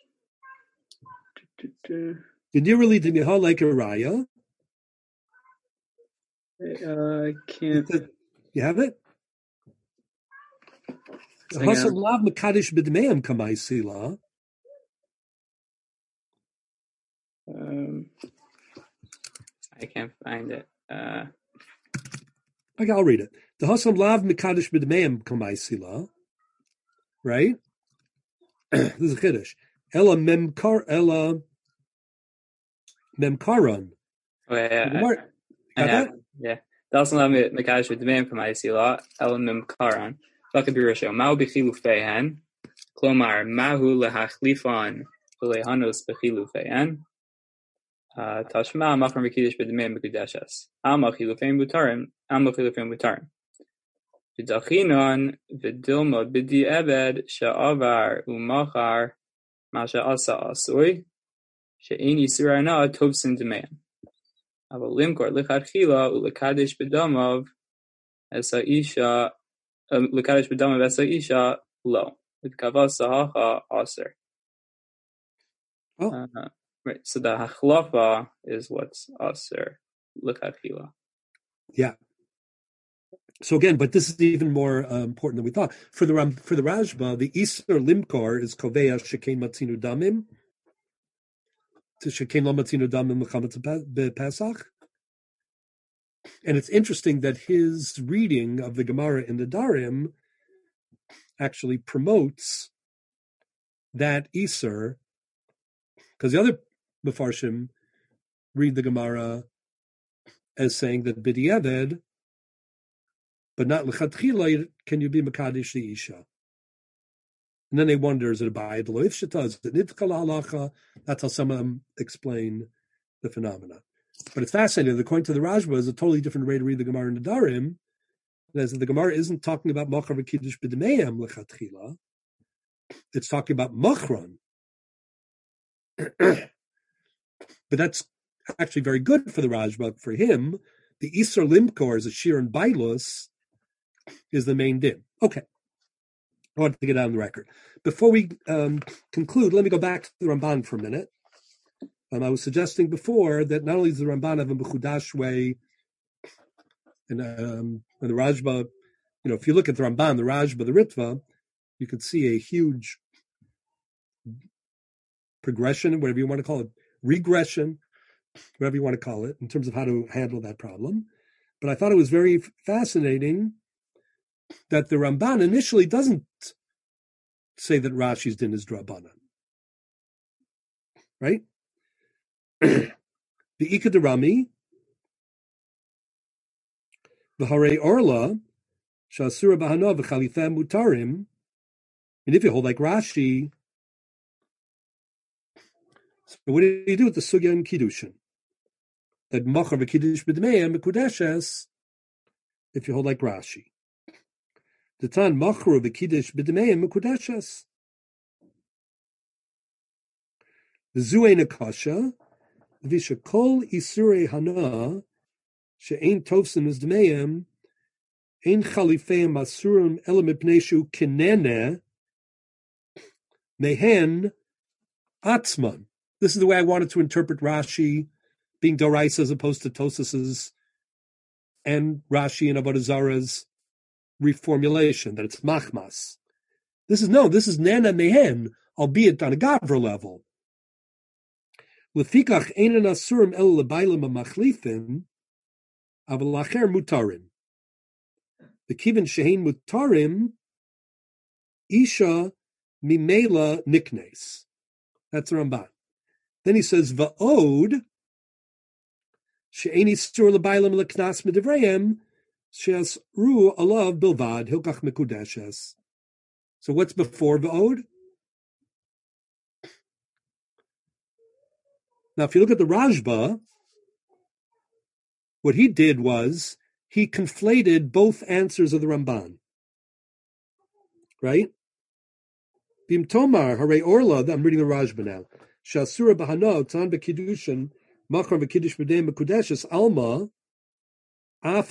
Did you hold like a raya? I can't. You have it? Hasam lav mekadesh b'dmeim kamay sila. I can't find it. Okay, I'll read it. The Hasam lav mekadesh b'dmeim kamay sila. Right? This is a chiddush. Ella memkaran. Oh, yeah. Yeah. Das lav mekadesh b'dmeim kamay sila. Ella memkaran. Vakabirasho. Ma'u b'chilufeihen. Klomar mahu lehachlifan v'lehanos b'chilufeihen. Tashma machar mekidesh b'dmeim mekudeshes. Alma chilufein mutarim. V'dachinon v'dilma b'di ebed she'avar u'machar masha asa asui she'ein yisur hana tovsin dmeim. Aval limkor lichatchila u'lekadesh b'damav esa isha lekadesh b'damav esa isha lo. V'tkavas sahacha aser. Right, so the hachlafa is what's aser lechatchila. Yeah. So again, but this is even more important than we thought. For the Rashba, the Isur Limkor is koveya shekein matzinu damim to shekein lo matzinu damim mechametz bePesach. And it's interesting that his reading of the Gemara in the Darim actually promotes that Isur, because the other Mefarshim read the Gemara as saying that b'di'eved, but not l'chatchila, can you be mekadesh the isha? And then they wonder, is it a ba'id lo ifshita? Is it nidka halacha? That's how some of them explain the phenomena. But it's fascinating. According to the Rashba, is a totally different way to read the Gemara in the Darim. As the Gemara isn't talking about machar v'kiddush b'dmeim l'chatchila. It's talking about machron. But that's actually very good for the Rashba. For him, the Isur Limkor as a shir and bailus is the main din. Okay. I wanted to get on the record. Before we conclude, let me go back to the Ramban for a minute. I was suggesting before that not only does the Ramban have a Mechudash way, and the Rashba, if you look at the Ramban, the Rashba, the Ritva, you could see a huge progression, whatever you want to call it, regression, whatever you want to call it, in terms of how to handle that problem. But I thought it was very fascinating that the Ramban initially doesn't say that Rashi's din is Drabanan. Right? The Ika Rami, the Hare Orla, Shasura Bahana, V'chalitha Mutarim, and if you hold like Rashi, so what do you do with the Sugya and Kiddushin? That Machar v'Kiddush b'dmeim mekudeshes, if you hold like Rashi. The Tan Machar v'Kiddush b'dmeim mekudeshes. The Zuei Nakasha, Visha Kol Isurei Hana, She'ein Tovsin is Dmeim, Ein Chalifeim Asurim Elam Ipneshu Kinene, Mehen Atzman. This is the way I wanted to interpret Rashi, being Doraisa as opposed to Tosas's and Rashi and Avodah Zarah's reformulation, that it's Machmas. This is Nana Mehen, albeit on a Gavra level. Lefikach Einan Asurim El Lebailim Machlifin, Avalacher Mutarim. The Kivin Shehein Mutarim, Isha Mimela Niknes. That's the Ramban. Then he says, Va'od, She'eni Sur Lebailim Leknas Medivreim, She'as Ru Alav Bilvad, Hilkach Mekudeshes. So what's before Va'od? Now, if you look at the Rashba, what he did was he conflated both answers of the Ramban. Right? Bim Tomar, Hare Orla, I'm reading the Rajba now. Shasura Bahano, Tan Bekidushin, Machar Bekidush Bedem Bekudeshes, Alma, Af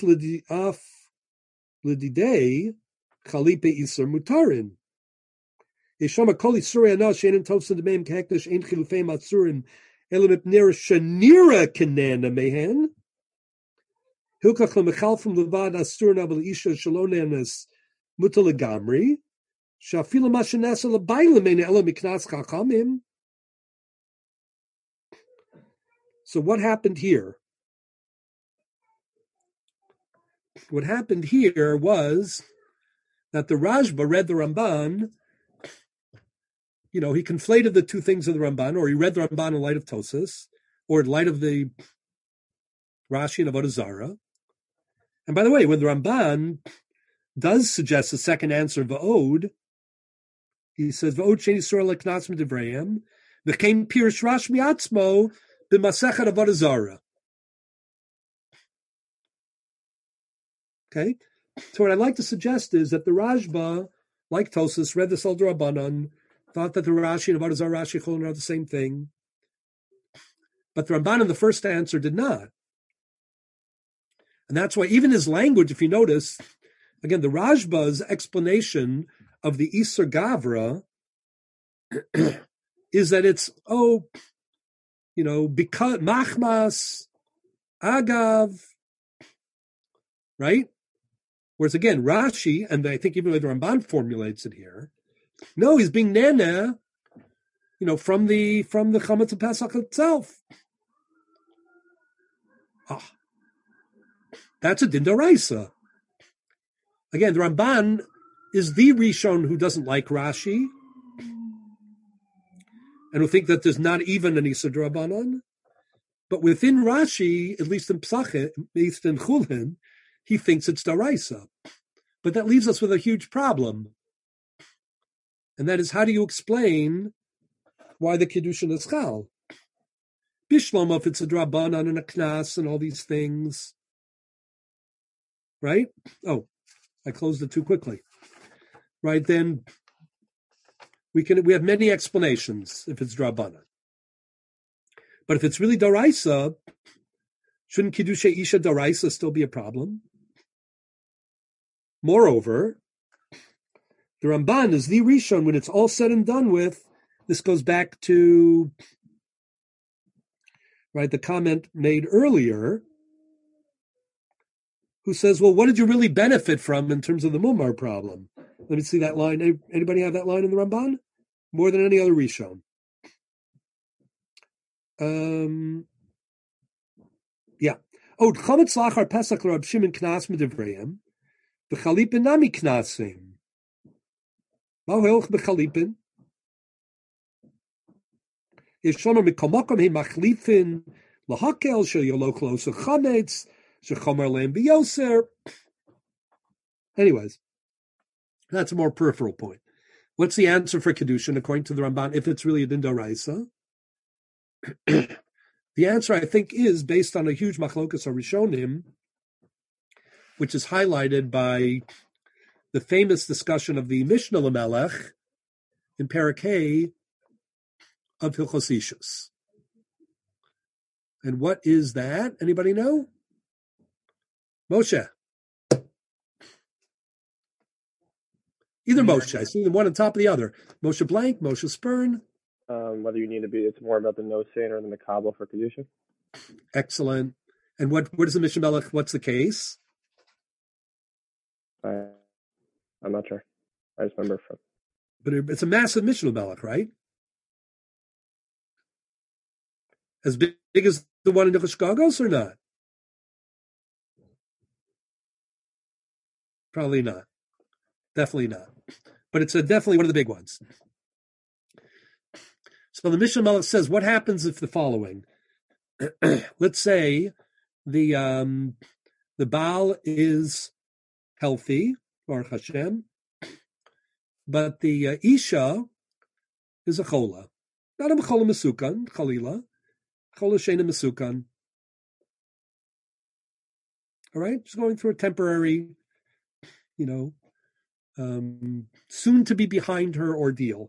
Lididei, Khalipe Isur Mutarin. Ishama Koli Surya Na, Shanan Tosan Demeim Kaknish, Ain Khilufei Matsurim, Elimip Nera Shanira Kanana Mehen. Hilkach Lemechalfum Levad Asur Nabal Isha Shalonanas Mutalagamri. Shafila Mashanasa Labailamene Ela Miknas Chachamim. So what happened here? What happened here was that the Rajba read the Ramban, he conflated the two things of the Ramban, or he read the Ramban in light of Tosas, or in light of the Rashi and Avodah Zarah. And by the way, when the Ramban does suggest a second answer, Va'od, he says, Va'od sheni surah leknas midivrayim, v'chein pirish Rash miatzmo, b'masechet Avodah Zarah. Okay, so what I'd like to suggest is that the Rajba, like Tosas, read the Sol D'Rabbanan, thought that the Rashi and Avodah Zarah Rashi Cholon are the same thing, but the Ramban in the first answer did not, and that's why even his language, if you notice, again, the Rajba's explanation of the Isur Gavra is that it's because Machmas, Agav, right? Whereas again, Rashi, and I think even the Ramban formulates it here, no, he's being nana, from the Chametz of Pesach itself. That's a din d'oraisa. Again, the Ramban is the Rishon who doesn't like Rashi, and who think that there's not even an Isur D'Rabbanan. But within Rashi, at least in Pesachim, at least in Chulin, he thinks it's d'oraisa. But that leaves us with a huge problem. And that is, how do you explain why the Kiddushin is chal? Bishlam, if it's a D'Rabbanan and a Knas and all these things. Right? Oh, I closed it too quickly. Right, then we have many explanations if it's D'Rabbanan. But if it's really d'oraisa, shouldn't Kiddushay Isha d'oraisa still be a problem? Moreover, the Ramban is the Rishon, when it's all said and done with. This goes back to the comment made earlier, who says, well, what did you really benefit from in terms of the Mumar problem? Let me see that line. Anybody have that line in the Ramban? More than any other Rishon. Yeah. Oh, Chametz Lachar Pesach Rab Shimon Knas Midivrayim. B'chalipin nami knasim. Ma hoch b'chalipin. Yeshomer mikomakom he machlifin lahakel shel yolo kloser chametz shechomer leim b'yoser. Anyways, that's a more peripheral point. What's the answer for Kiddushin according to the Ramban if it's really a din d'oraisa? The answer, I think, is based on a huge machlokas harishonim, which is highlighted by the famous discussion of the Mishnah Lamelech in Parakeh of Hilchos Ishus. And what is that? Anybody know? Moshe. Either Moshe. I see them one on top of the other. Moshe Blank, Moshe Spern. Whether you need to be, it's more about the no sin or the Makabel for Kedusha. Excellent. And what is the Mishnah Melech? What's the case? I'm not sure. I just remember from. But it's a massive Mishnah Melech, right? As big as the one in the Chagos or not? Probably not. Definitely not. But it's definitely one of the big ones. So the Mishnah Melech says, what happens if the following? Let's say the Baal is healthy, Baruch Hashem, but the Isha is a Chola. Not a Chola Mesukan, Chalila. Chola Shena Mesukan. All right, she's going through a temporary, soon to be behind her ordeal.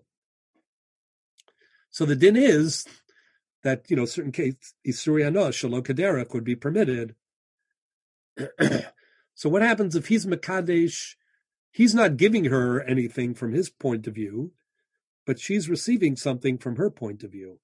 So the din is that, certain case, Isuri Hana, Shelo Kederach would be permitted. So what happens if he's Mekadesh? He's not giving her anything from his point of view, but she's receiving something from her point of view.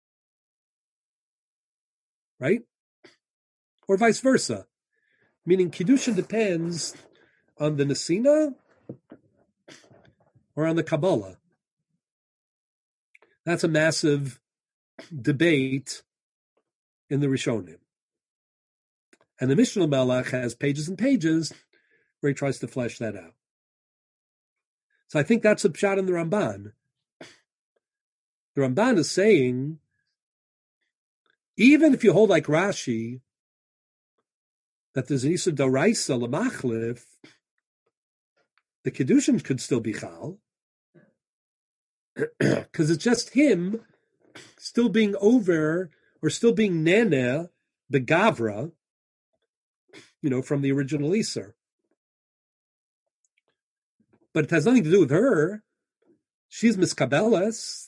Right? Or vice versa. Meaning Kiddushin depends on the Nesina or on the Kabbalah. That's a massive debate in the Rishonim. And the Mishnah Melech has pages and pages where he tries to flesh that out. So I think that's a pshat in the Ramban. The Ramban is saying, even if you hold like Rashi, that there's an Isur D'Oraisa L'Machlif, the Kiddushin could still be Chal, because it's just him still being over, or still being Nene, the Gavra, from the original Isur. But it has nothing to do with her. She's Miskabeles.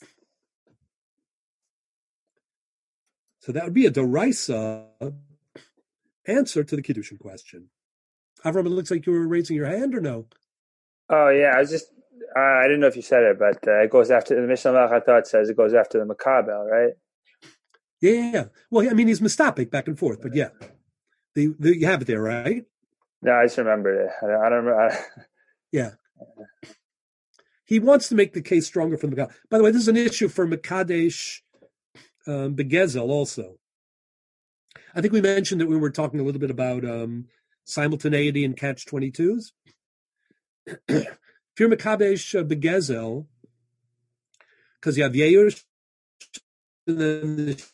So that would be a D'Oraisa answer to the Kiddushin question. Avram, it looks like you were raising your hand, or no? Oh, yeah, I was just, I didn't know if you said it, but it goes after, the Mishnah Melech, I thought says it goes after the Makabel, right? Yeah. Well, I mean, he's mistopic back and forth, but yeah. You have it there, right? No, I just remembered it. I don't remember. Yeah. He wants to make the case stronger for the Makabel. By the way, this is an issue for Mekadesh Begezel also. I think we mentioned that we were talking a little bit about simultaneity and catch-22s. If you're Mekadesh Begezel, because you have Yerush, and then the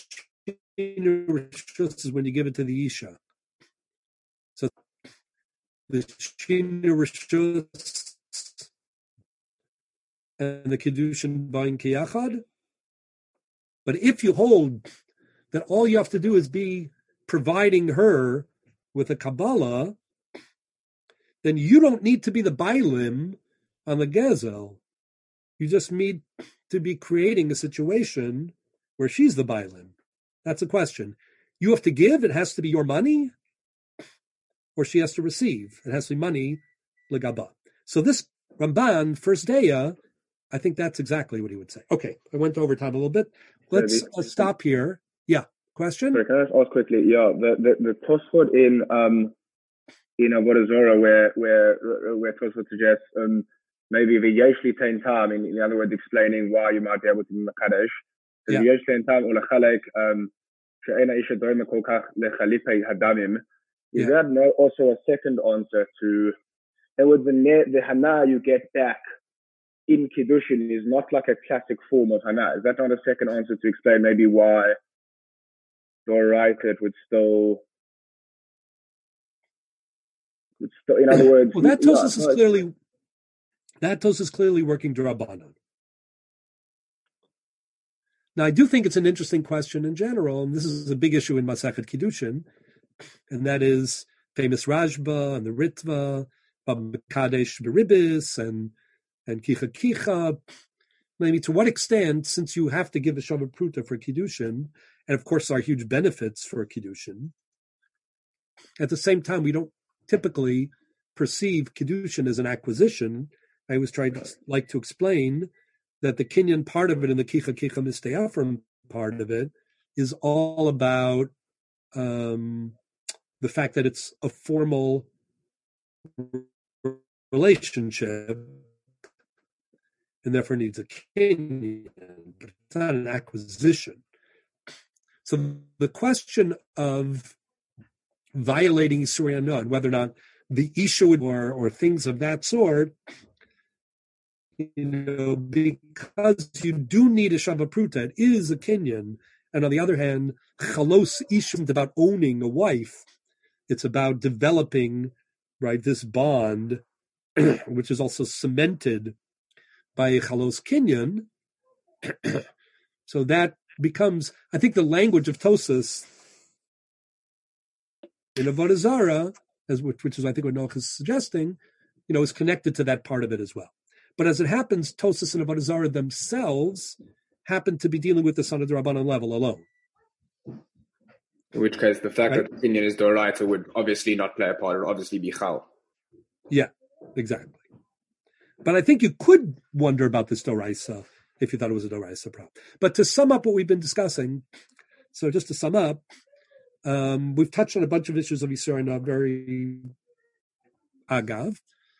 Rishus is when you give it to the Isha. So the Shinu Rishus and the Kiddushin buying Kiyachad. But if you hold that all you have to do is be providing her with a Kabbalah, then you don't need to be the Bailim on the Gezel. You just need to be creating a situation where she's the Bailim. That's a question. You have to give, it has to be your money, or she has to receive. It has to be money, Legaba. So this Ramban, first daya, I think that's exactly what he would say. Okay, I went over time a little bit. Let's stop here. Yeah, question? Sorry, can I just ask quickly? Yeah, the Tosfot in Avodah Zorah where Tosfot suggests maybe the Yeshli Tein Tam, in other words, explaining why you might be able to be Makadesh. So the Yeshli Tein Tam or Lechalek She'ena Isha Doima Kol Kach Lechalipe Hadamim. Is that also a second answer to? In other words, the Hana you get back in Kiddushin is not like a classic form of Hana. Is that not a second answer to explain maybe why Doraita would still, in other words... Well, that Tosfos is clearly working D'Rabbanan. Now, I do think it's an interesting question in general, and this is a big issue in Masechet Kiddushin, and that is famous Rashba and the Ritva, Bab Kadesh Beribis, and Kicha Kicha. Maybe to what extent, since you have to give a Shabbat Pruta for Kiddushin, and of course there are huge benefits for Kiddushin, at the same time we don't typically perceive Kiddushin as an acquisition. I always like to explain that the Kinyan part of it and the Kicha Kicha Misteafrim part of it is all about the fact that it's a formal relationship and therefore needs a Kinyan, but it's not an acquisition. So the question of violating Isur Hana and whether or not the Isha would or things of that sort, because you do need a Shabbat Pruta, it is a Kinyan. And on the other hand, Chalos Isha isn't about owning a wife. It's about developing, right, this bond, which is also cemented by a Chalos Kinyan. So that becomes, I think the language of Tosfos in Avodah Zarah, which is I think what Noach is suggesting, is connected to that part of it as well. But as it happens, Tosas and Avodah Zarah themselves happen to be dealing with the Sana D'Rabbanan level alone. In which case, the fact that the opinion is Doraita would obviously not play a part. It would obviously be Chal. Yeah, exactly. But I think you could wonder about this Doraisa if you thought it was a Doraisa problem. But to sum up what we've been discussing, so just to sum up, we've touched on a bunch of issues of Yisrael in a very agav.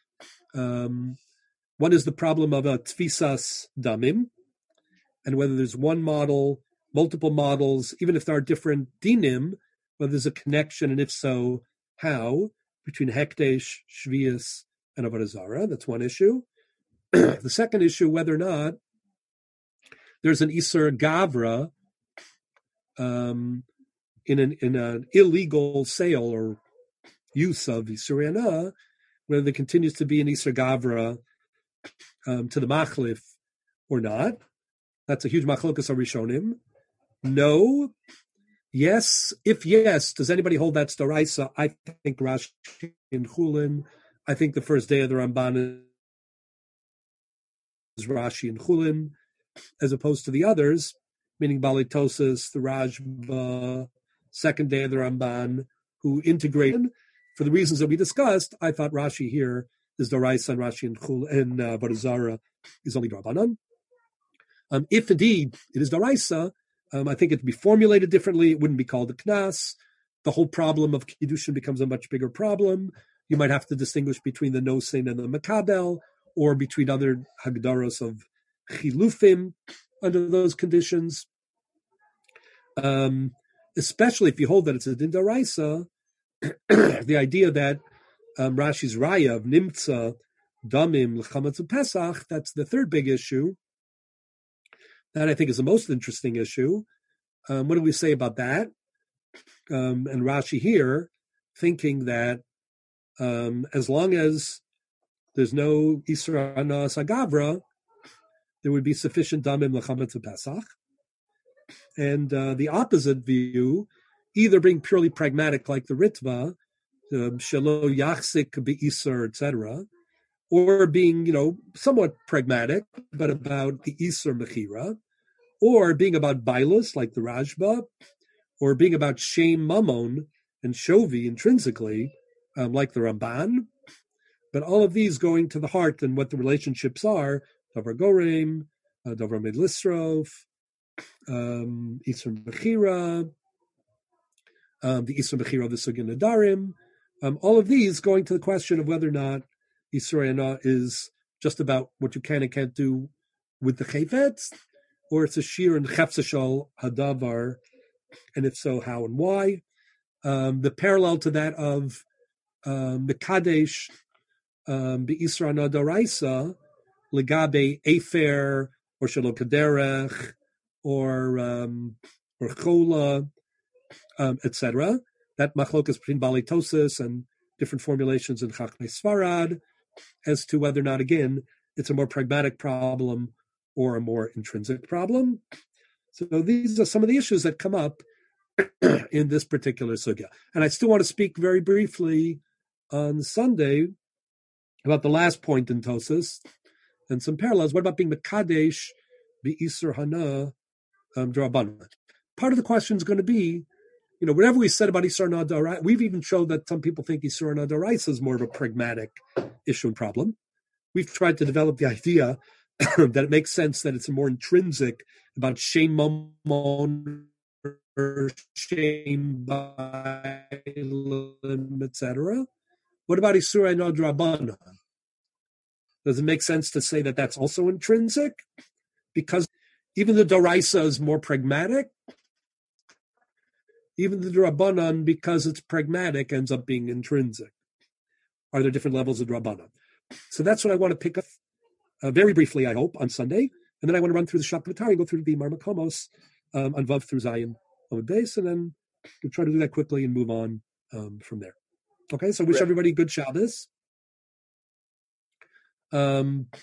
One is the problem of a tfisas damim, and whether there's one model, multiple models, even if there are different dinim, whether there's a connection, and if so, how, between Hekdesh, Shvius, and Avodah Zarah. That's one issue. The second issue, whether or not there's an Isur Gavra in an illegal sale or use of Isur Yana, whether there continues to be an Isur Gavra to the Machlif or not. That's a huge Machlokas Arishonim. No. Yes. If yes, does anybody hold that Storaisa? I think Rashi in Chulin. I think the first day of the Ramban is Rashi and Chulin, as opposed to the others, meaning Balitosis, the Rajba, second day of the Ramban, who integrated. For the reasons that we discussed, I thought Rashi here is Doraisa and Rashi and Chulin and Avodah Zarah is only Rabbanan. If indeed it is Doraisa, I think it'd be formulated differently. It wouldn't be called a Knas. The whole problem of Kiddushin becomes a much bigger problem. You might have to distinguish between the Nosein and the Makabel, or between other Hagdaros of Chilufim under those conditions. Especially if you hold that it's a Din Doraisa, the idea that Rashi's Raya of Nimtza, Damim, L'chametz Pesach, that's the third big issue. That I think is the most interesting issue. What do we say about that? And Rashi here, thinking that as long as there's no Isra Anas Agavra, there would be sufficient Damim L'chametz Pesach. And the opposite view, either being purely pragmatic like the Ritva, Shelo Yachsik Be'Isr, etc., or being, somewhat pragmatic, but about the Isur Mechira, or being about Bailus, like the Rajba, or being about Shem Mammon and Shovi intrinsically, like the Ramban. But all of these going to the heart and what the relationships are, Davar Gorem, Davar Medlisrov, Isur Mechira, the Isur Mechira of the Sugin Nadarim, all of these going to the question of whether or not Yisur Yana is just about what you can and can't do with the Chayvetz, or it's a Shir and Chefzashal Hadavar, and if so, how and why. The parallel to that of Mekadesh Be'Isra Yana Doraisa, Legabe Efer, or Shelo Kaderech, or Chola, etc. That machlokas between Balitosis and different formulations in Chachmei Sfarad, as to whether or not, again, it's a more pragmatic problem or a more intrinsic problem. So these are some of the issues that come up in this particular sugya. And I still want to speak very briefly on Sunday about the last point in Tosas and some parallels. What about being Mekadesh, Be'Isur Hana, D'Rabbanan? Part of the question is going to be, whatever we said about Isur Hana D'Oraisa, we've even showed that some people think Isur Hana D'Oraisa is more of a pragmatic issue and problem. We've tried to develop the idea that it makes sense that it's more intrinsic about Shem Mammon, Shem Bailim, etc. What about Isur Hana D'Rabbanan? Does it make sense to say that that's also intrinsic? Because even the D'Oraisa is more pragmatic, even the D'Rabbanan, because it's pragmatic, ends up being intrinsic. Are there different levels of D'Rabbanan? So that's what I want to pick up very briefly, I hope, on Sunday. And then I want to run through the Shap Matari and go through the Marmakomos on Vav through Zion on base, and then we'll try to do that quickly and move on from there. Okay, so wish everybody good Shabbos.